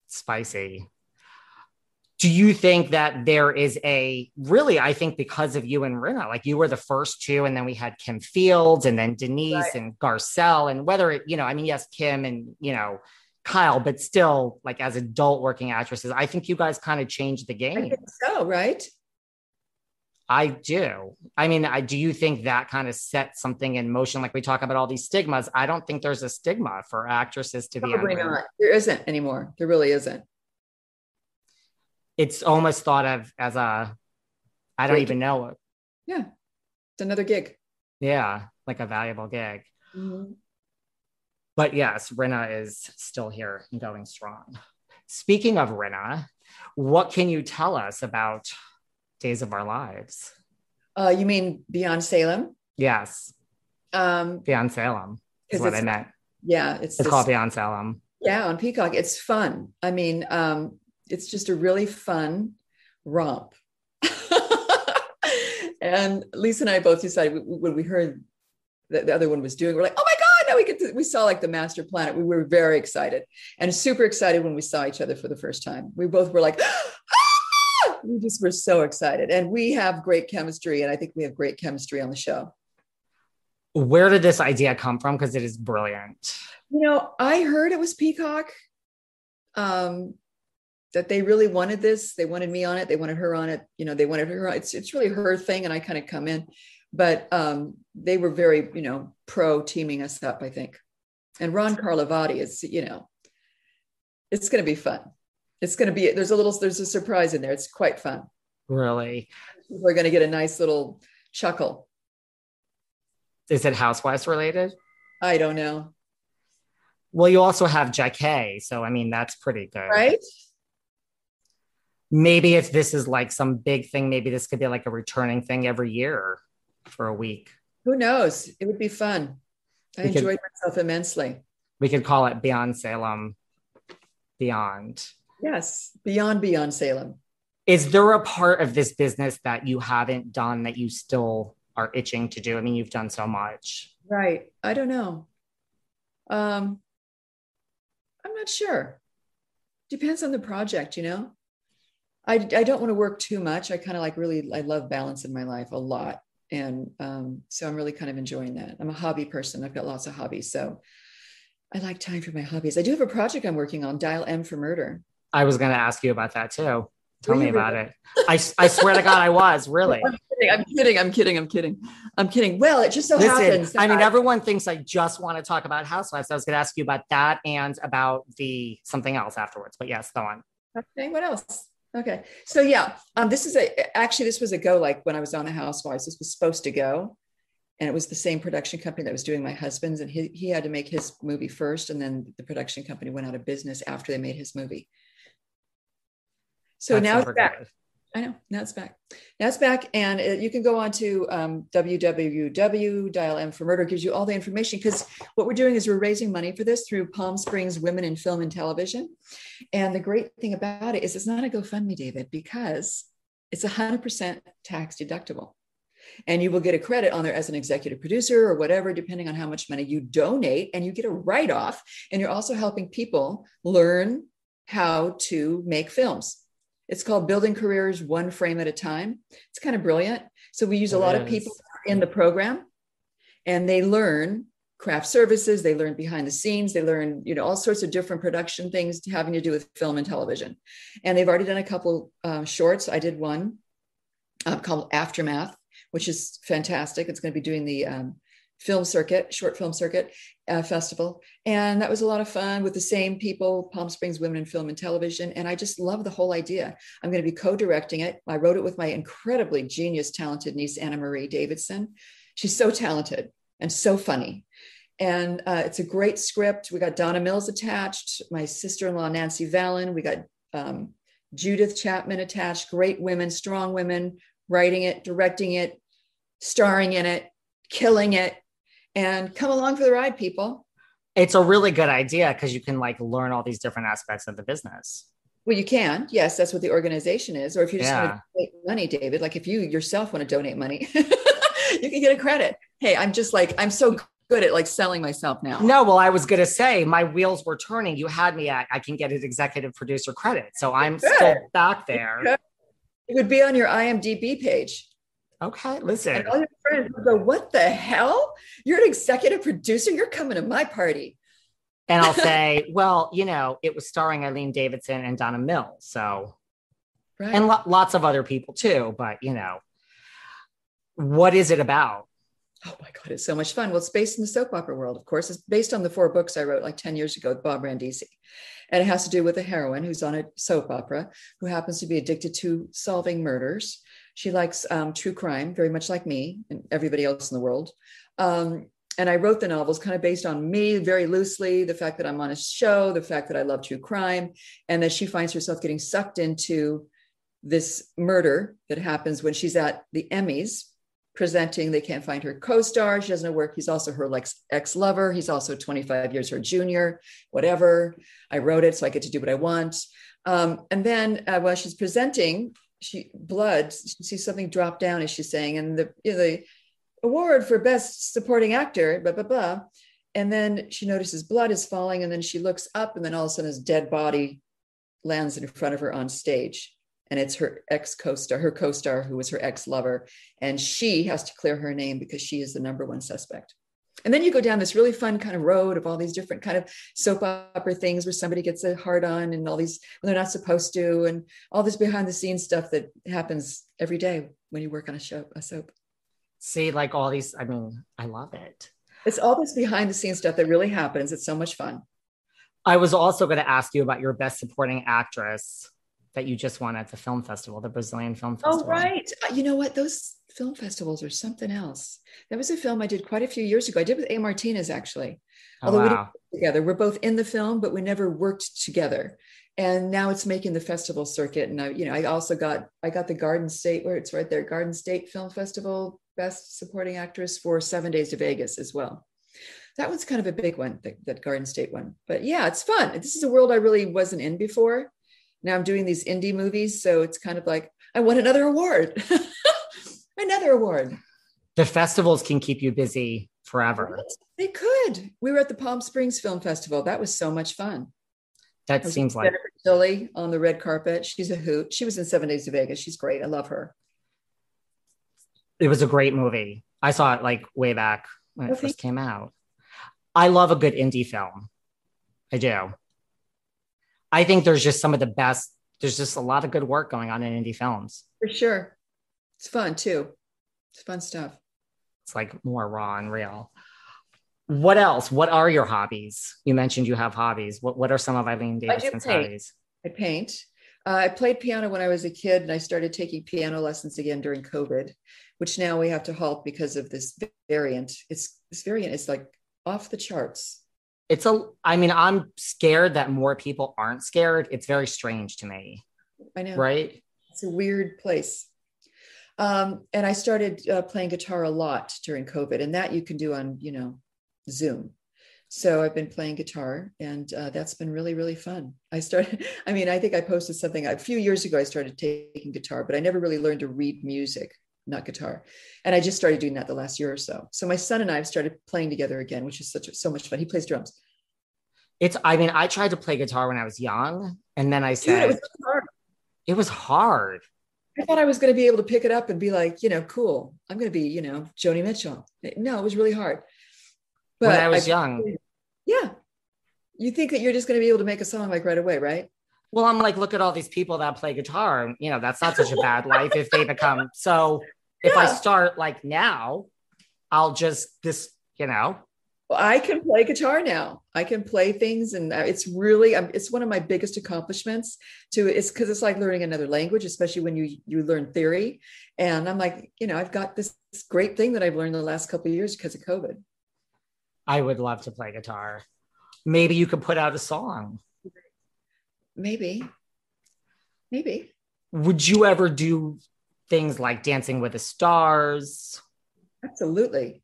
Do you think that there is I think because of you and Rinna, like you were the first 2, and then we had Kim Fields and then Denise and Garcelle, and whether it, yes, Kim and, Kyle, but still like as adult working actresses, I think you guys kind of changed the game.
I think so, right?
I do. I mean, do you think that kind of set something in motion? Like we talk about all these stigmas. I don't think there's a stigma for actresses to be on.
Probably not. There isn't anymore. There really isn't.
It's almost thought of as I don't even know it.
Yeah. It's another gig.
Yeah. Like a valuable gig.
Mm-hmm.
But yes, Rinna is still here and going strong. Speaking of Rinna, what can you tell us about Days of Our Lives?
You mean Beyond Salem?
Yes. Beyond Salem is what I meant.
Yeah.
It's called Beyond Salem.
Yeah. On Peacock. It's fun. I mean, it's just a really fun romp. And Lisa and I both decided when we heard that the other one was doing, we're like, oh my God, now we saw like the master plan. We were very excited and super excited when we saw each other for the first time. We both were like, ah! We just were so excited. And we have great chemistry. And I think we have great chemistry on the show.
Where did this idea come from? Because it is brilliant.
I heard it was Peacock. That they really wanted this. They wanted me on it. They wanted her on it. They wanted her. It's really her thing. And I kind of come in, but they were very, pro teaming us up, I think. And Ron Carlivati is, it's going to be fun. It's going to be, there's a surprise in there. It's quite fun.
Really?
We're going to get a nice little chuckle.
Is it Housewives related?
I don't know.
Well, you also have Jackée. So, I mean, that's pretty good.
Right?
Maybe if this is like some big thing, maybe this could be like a returning thing every year for a week.
Who knows? It would be fun. I enjoyed myself immensely.
We could call it Beyond Salem. Beyond.
Yes. Beyond Salem.
Is there a part of this business that you haven't done that you still are itching to do? I mean, you've done so much.
Right. I don't know. I'm not sure. Depends on the project, I don't want to work too much. I kind of I love balance in my life a lot. And so I'm really kind of enjoying that. I'm a hobby person. I've got lots of hobbies. So I like time for my hobbies. I do have a project I'm working on, Dial M for Murder.
I was going to ask you about that too. Tell me about it. I swear to God, I was really.
I'm kidding. Well, it just so happens.
I mean, everyone thinks I just want to talk about Housewives. I was going to ask you about that and about something else afterwards, but yes, go on.
Okay. What else? Okay. So yeah, this was a go, like when I was on the Housewives, this was supposed to go. And it was the same production company that was doing my husband's, and he had to make his movie first. And then the production company went out of business after they made his movie. So
That's
now it's
super
back.
good.
I know. Now it's back. Now it's back. And you can go on to www. Dial M for Murder, gives you all the information, because what we're doing is we're raising money for this through Palm Springs Women in Film and Television. And the great thing about it is it's not a GoFundMe, David, because it's 100% tax deductible. And you will get a credit on there as an executive producer or whatever, depending on how much money you donate, and you get a write-off. And you're also helping people learn how to make films. It's called Building Careers One Frame at a Time. It's kind of brilliant. So we use a lot of people in the program, and they learn craft services. They learn behind the scenes. They learn, all sorts of different production things having to do with film and television. And they've already done a couple shorts. I did one called Aftermath, which is fantastic. It's going to be doing the short film circuit festival. And that was a lot of fun with the same people, Palm Springs Women in Film and Television. And I just love the whole idea. I'm going to be co-directing it. I wrote it with my incredibly genius, talented niece, Anna Marie Davidson. She's so talented and so funny. And it's a great script. We got Donna Mills attached, my sister-in-law, Nancy Vallon. We got Judith Chapman attached, great women, strong women, writing it, directing it, starring in it, killing it. And come along for the ride, people.
It's a really good idea because you can learn all these different aspects of the business.
Well, you can. Yes, that's what the organization is. Or if you just want to donate money, David, like if you yourself want to donate money, you can get a credit. Hey, I'm so good at selling myself now.
No, well, I was going to say my wheels were turning. You had me at, I can get an executive producer credit. So I'm still back there.
It would be on your IMDb page.
Okay, listen.
And all your friends will go, what the hell? You're an executive producer? You're coming to my party.
And I'll say, well, it was starring Eileen Davidson and Donna Mills. So, right. And lots of other people too. But, what is it about?
Oh my God, it's so much fun. Well, it's based in the soap opera world, of course. It's based on the 4 books I wrote 10 years ago with Bob Randisi. And it has to do with a heroine who's on a soap opera who happens to be addicted to solving murders. She likes true crime, very much like me and everybody else in the world. And I wrote the novels kind of based on me very loosely, the fact that I'm on a show, the fact that I love true crime, and that she finds herself getting sucked into this murder that happens when she's at the Emmys presenting. They can't find her co-star. She doesn't know where. He's also her ex-lover. He's also 25 years her junior, whatever. I wrote it, so I get to do what I want. And then while she's presenting, she sees something drop down as she's saying, and the award for best supporting actor, blah, blah, blah. And then she notices blood is falling, and then she looks up, and then all of a sudden his dead body lands in front of her on stage. And it's her co-star, who was her ex-lover. And she has to clear her name because she is the number one suspect. And then you go down this really fun kind of road of all these different kind of soap opera things where somebody gets a hard on and all these when they're not supposed to, and all this behind the scenes stuff that happens every day when you work on a soap.
See, all these, I love it.
It's all this behind the scenes stuff that really happens. It's so much fun.
I was also going to ask you about your best supporting actress that you just won at the film festival, the Brazilian Film Festival.
Oh, right. You know what? Those film festivals are something else. That was a film I did quite a few years ago. I did with A. Martinez, actually. Although we didn't work together. We're both in the film, but we never worked together. And now it's making the festival circuit. And I also got the Garden State, where it's right there, Garden State Film Festival, Best Supporting Actress for 7 Days to Vegas as well. That one's kind of a big one, that Garden State one. But yeah, it's fun. This is a world I really wasn't in before. Now I'm doing these indie movies. So it's kind of like, I won another award. Another award.
The festivals can keep you busy forever.
They could. We were at the Palm Springs Film Festival. That was so much fun.
That seems like
Jennifer on the red carpet. She's a hoot. She was in 7 Days to Vegas. She's great. I love her.
It was a great movie. I saw it way back when it first came out. I love a good indie film. I do. I think there's just some of the best. There's just a lot of good work going on in indie films.
For sure. It's fun too. It's fun stuff.
It's more raw and real. What else? What are your hobbies? You mentioned you have hobbies. What are some of Eileen Davidson's hobbies?
I paint. I played piano when I was a kid, and I started taking piano lessons again during COVID, which now we have to halt because of this variant. This variant is off the charts.
I'm scared that more people aren't scared. It's very strange to me.
I know.
right?
It's a weird place. And I started playing guitar a lot during COVID, and that you can do on, Zoom. So I've been playing guitar, and that's been really, really fun. I think I posted something a few years ago. I started taking guitar, but I never really learned to read music, not guitar. And I just started doing that the last year or so. So my son and I have started playing together again, which is so much fun. He plays drums.
I tried to play guitar when I was young, and then I
Dude,
said,
it was so hard.
it was hard.
I thought I was going to be able to pick it up and be like, cool. I'm going to be, Joni Mitchell. No, it was really hard. But
when I was young.
Yeah. You think that you're just going to be able to make a song like right away, right?
Well, I'm like, look at all these people that play guitar. That's not such a bad life if they become. So if I start like now, I'll just
Well, I can play guitar now. I can play things, and it's really, it's one of my biggest accomplishments. It's because it's like learning another language, especially when you learn theory. And I'm like, I've got this great thing that I've learned the last couple of years because of COVID.
I would love to play guitar. Maybe you could put out a song.
Maybe.
Would you ever do things like Dancing with the Stars?
Absolutely.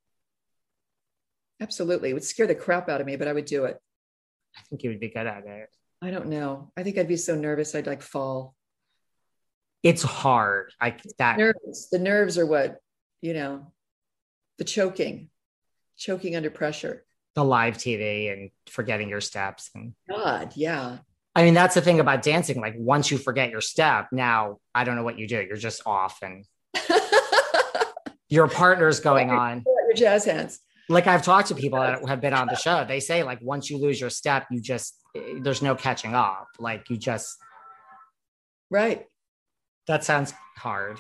It would scare the crap out of me, but I would do it.
I think you would be good at it.
I don't know. I think I'd be so nervous I'd like fall.
It's hard.
The nerves are what, the choking under pressure.
The live TV and forgetting your steps.
God, yeah.
I mean, that's the thing about dancing. Like once you forget your step, now I don't know what you do. You're just off and your partner's going on.
Your jazz hands.
Like I've talked to people that have been on the show. They say like, once you lose your step, there's no catching up. Like you just.
Right.
That sounds hard.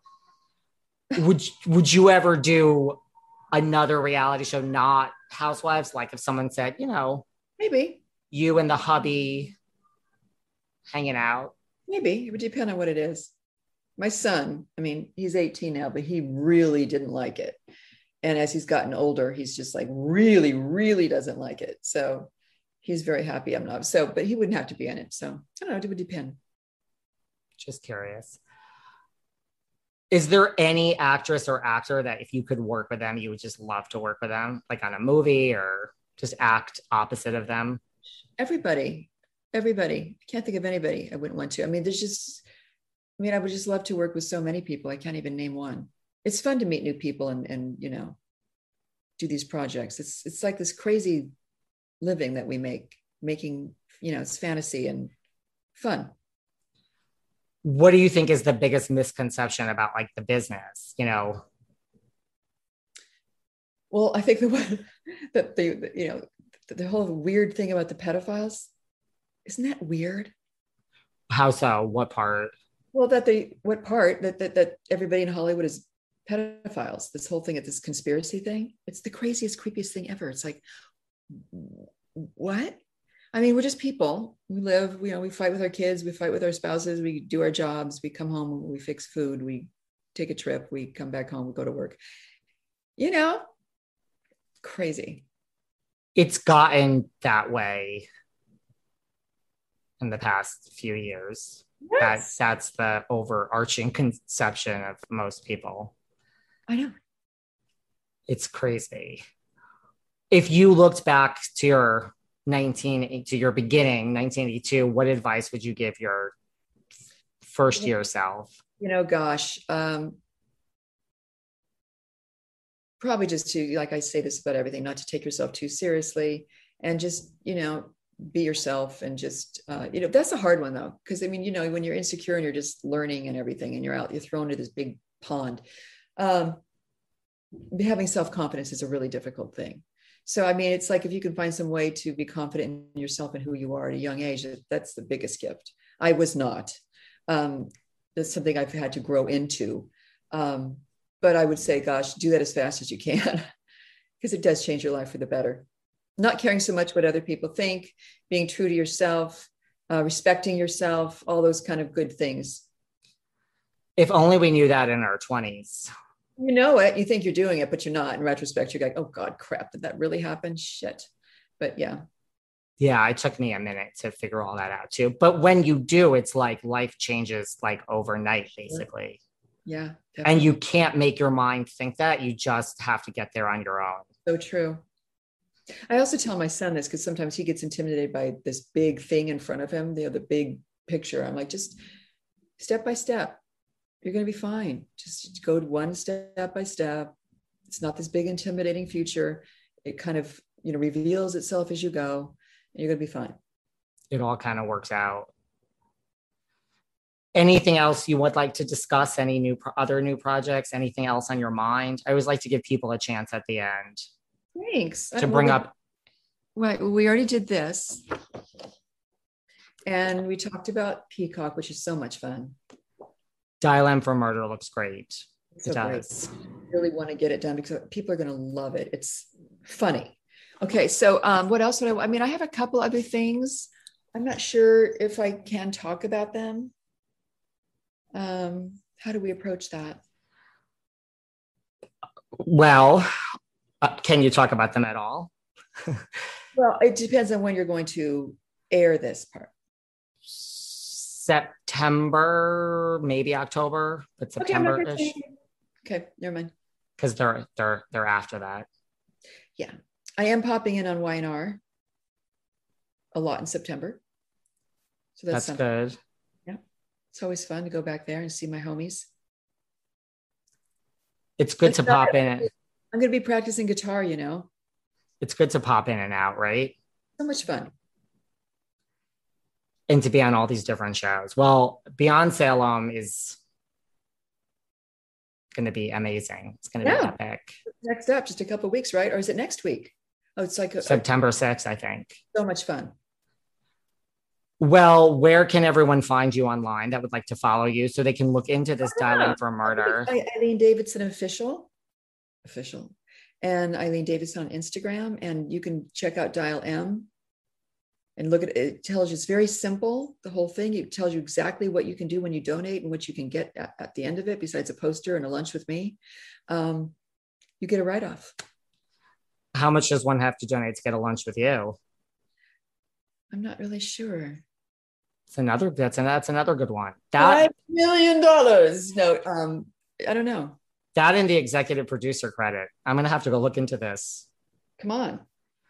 Would you ever do another reality show, not Housewives? Like if someone said,
maybe
you and the hubby hanging out.
Maybe it would depend on what it is. My son, he's 18 now, but he really didn't like it. And as he's gotten older, he's just like really, really doesn't like it. So he's very happy I'm not. So, but he wouldn't have to be in it. So I don't know. It would depend.
Just curious. Is there any actress or actor that if you could work with them, you would just love to work with them, like on a movie or just act opposite of them?
Everybody. I can't think of anybody I wouldn't want to. I would just love to work with so many people. I can't even name one. It's fun to meet new people and do these projects. It's like this crazy living that we making, it's fantasy and fun.
What do you think is the biggest misconception about like the business?
Well, I think the whole weird thing about the pedophiles, isn't that weird?
How so? What part?
Well, that everybody in Hollywood is pedophiles. This whole thing, it's this conspiracy thing. It's the craziest, creepiest thing ever. It's like, what? We're just people. We live, we fight with our kids, we fight with our spouses, we do our jobs, we come home, we fix food, we take a trip, we come back home, we go to work. Crazy.
It's gotten that way in the past few years. Yes. That's the overarching conception of most people.
I know.
It's crazy. If you looked back to your beginning, 1982, what advice would you give your first year self?
Probably just to, like I say this about everything, not to take yourself too seriously and just, be yourself and just, that's a hard one though. Cause when you're insecure and you're just learning and everything and you're thrown into this big pond, having self-confidence is a really difficult thing. So, it's like, if you can find some way to be confident in yourself and who you are at a young age, that's the biggest gift. I was not. That's something I've had to grow into. But I would say, gosh, do that as fast as you can, because it does change your life for the better. Not caring so much what other people think, being true to yourself, respecting yourself, all those kind of good things.
If only we knew that in our 20s.
You know it, you think you're doing it, but you're not. In retrospect, you're like, oh God, crap, did that really happen? Shit. But yeah.
Yeah, it took me a minute to figure all that out too. But when you do, it's like life changes like overnight, basically.
Yeah,
And
definitely.
you can't make your mind think that. You just have to get there on your own.
So true. I also tell my son this because sometimes he gets intimidated by this big thing in front of him, the big picture. I'm like, just step by step. You're going to be fine. Just go one step by step. It's not this big intimidating future. It kind of, reveals itself as you go. And you're going to be fine.
It all kind of works out. Anything else you would like to discuss? Any other new projects? Anything else on your mind? I always like to give people a chance at the end
Thanks.
to bring up.
Right. Well, we already did this. And we talked about Peacock, which is so much fun.
Dial M for Murder looks great.
So it does. Great. I really want to get it done because people are going to love it. It's funny. Okay. So what else would I have a couple other things. I'm not sure if I can talk about them. How do we approach that?
Well, can you talk about them at all?
Well, it depends on when you're going to air this part.
September, maybe October, but September-ish.
Okay, never mind.
Because they're after that.
Yeah, I am popping in on YNR a lot in September. So that's
good.
Yeah, it's always fun to go back there and see my homies.
It's good to pop in.
I'm going to be practicing guitar,
It's good to pop in and out, right?
So much fun.
And to be on all these different shows. Well, Beyond Salem is going to be amazing. It's going to be epic.
Next up, just a couple of weeks, right? Or is it next week? Oh, it's like
September 6th, I think.
So much fun.
Well, where can everyone find you online that would like to follow you so they can look into this Dial M for Murder?
Eileen Davidson official. And Eileen Davidson on Instagram. And you can check out Dial M and look at it. It tells you it's very simple, the whole thing. It tells you exactly what you can do when you donate and what you can get at the end of it, besides a poster and a lunch with me. You get a write-off.
How much does one have to donate to get a lunch with you?
I'm not really sure.
That's another good one.
$5 million. No, I don't know.
That and the executive producer credit. I'm going to have to go look into this.
Come on.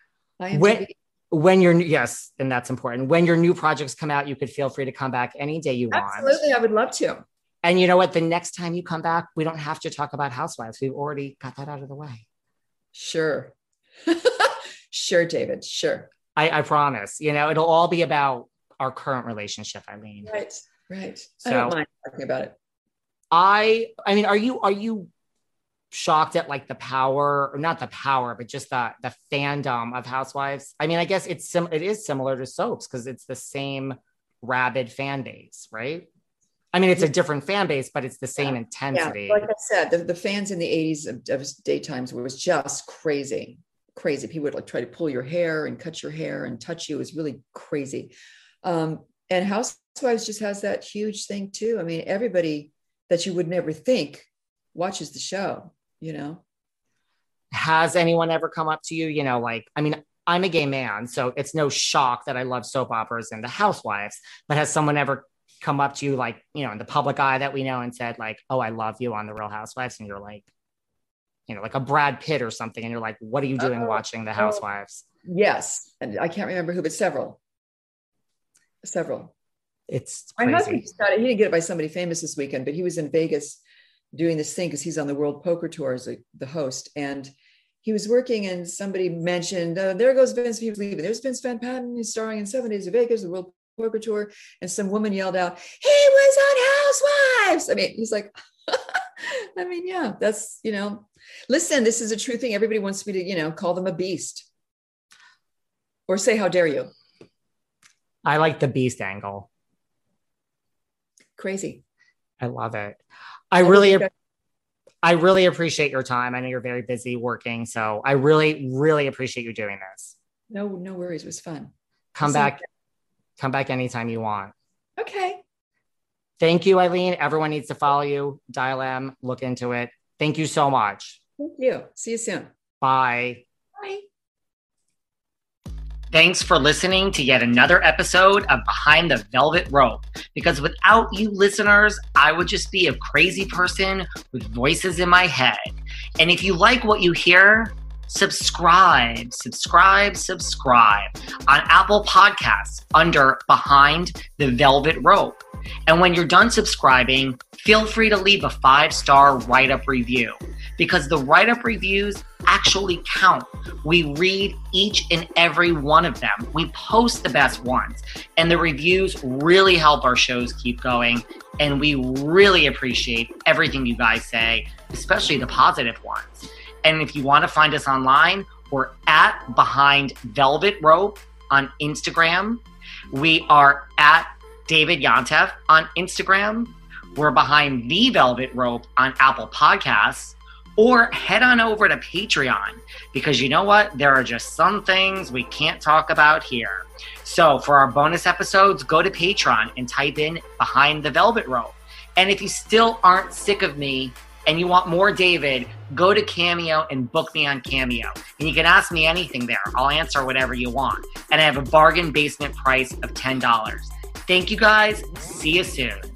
When yes, and that's important. When your new projects come out, you could feel free to come back any day you want.
Absolutely. I would love to.
And you know what? The next time you come back, we don't have to talk about Housewives. We've already got that out of the way.
Sure. Sure, David. Sure.
I promise. It'll all be about our current relationship, Eileen.
Right.
So,
I don't mind talking about it.
I mean, are you shocked at like the power, or not the power, but just the fandom of Housewives? I mean, I guess it is similar to soaps because it's the same rabid fan base, right? I mean, it's a different fan base, but it's the same intensity.
Yeah, like I said, the fans in the 80s of daytimes was just crazy. People would like try to pull your hair and cut your hair and touch you. It was really crazy. And Housewives just has that huge thing too. I mean, everybody that you would never think watches the show,
Has anyone ever come up to you, I'm a gay man, so it's no shock that I love soap operas and the Housewives, but has someone ever come up to you, like, in the public eye that we know and said like, oh, I love you on the Real Housewives? And you're like, like a Brad Pitt or something. And you're like, what are you doing watching the Housewives?
Yes. And I can't remember who, but several.
It's
my
crazy.
husband got it. He didn't get it by somebody famous this weekend, but he was in Vegas doing this thing because he's on the World Poker Tour as the host. And he was working and somebody mentioned, there goes Vince, he was leaving. There's Vince Van Patten, he's starring in 7 Days of Vegas, the World Poker Tour. And some woman yelled out, he was on Housewives. I mean, he's like, yeah, that's, listen, this is a true thing. Everybody wants me to, call them a beast or say, how dare you?
I like the beast angle.
Crazy.
I love it. I really appreciate your time. I know you're very busy working, so I really, really appreciate you doing this.
No worries. It was fun.
Come back anytime you want.
Okay.
Thank you, Eileen. Everyone needs to follow you. Dial M, look into it. Thank you so much.
Thank you. See you soon.
Bye.
Bye.
Thanks for listening to yet another episode of Behind the Velvet Rope. Because without you listeners, I would just be a crazy person with voices in my head. And if you like what you hear, subscribe on Apple Podcasts under Behind the Velvet Rope. And when you're done subscribing, feel free to leave a 5-star write-up review, because the write-up reviews actually count. We read each and every one of them. We post the best ones, and the reviews really help our shows keep going. And we really appreciate everything you guys say, especially the positive ones. And if you want to find us online, we're at Behind Velvet Rope on Instagram. We are at David Yontef on Instagram. We're Behind the Velvet Rope on Apple Podcasts. Or head on over to Patreon, because you know what? There are just some things we can't talk about here. So for our bonus episodes, go to Patreon and type in Behind the Velvet Rope. And if you still aren't sick of me and you want more David, go to Cameo and book me on Cameo. And you can ask me anything there. I'll answer whatever you want. And I have a bargain basement price of $10. Thank you guys. See you soon.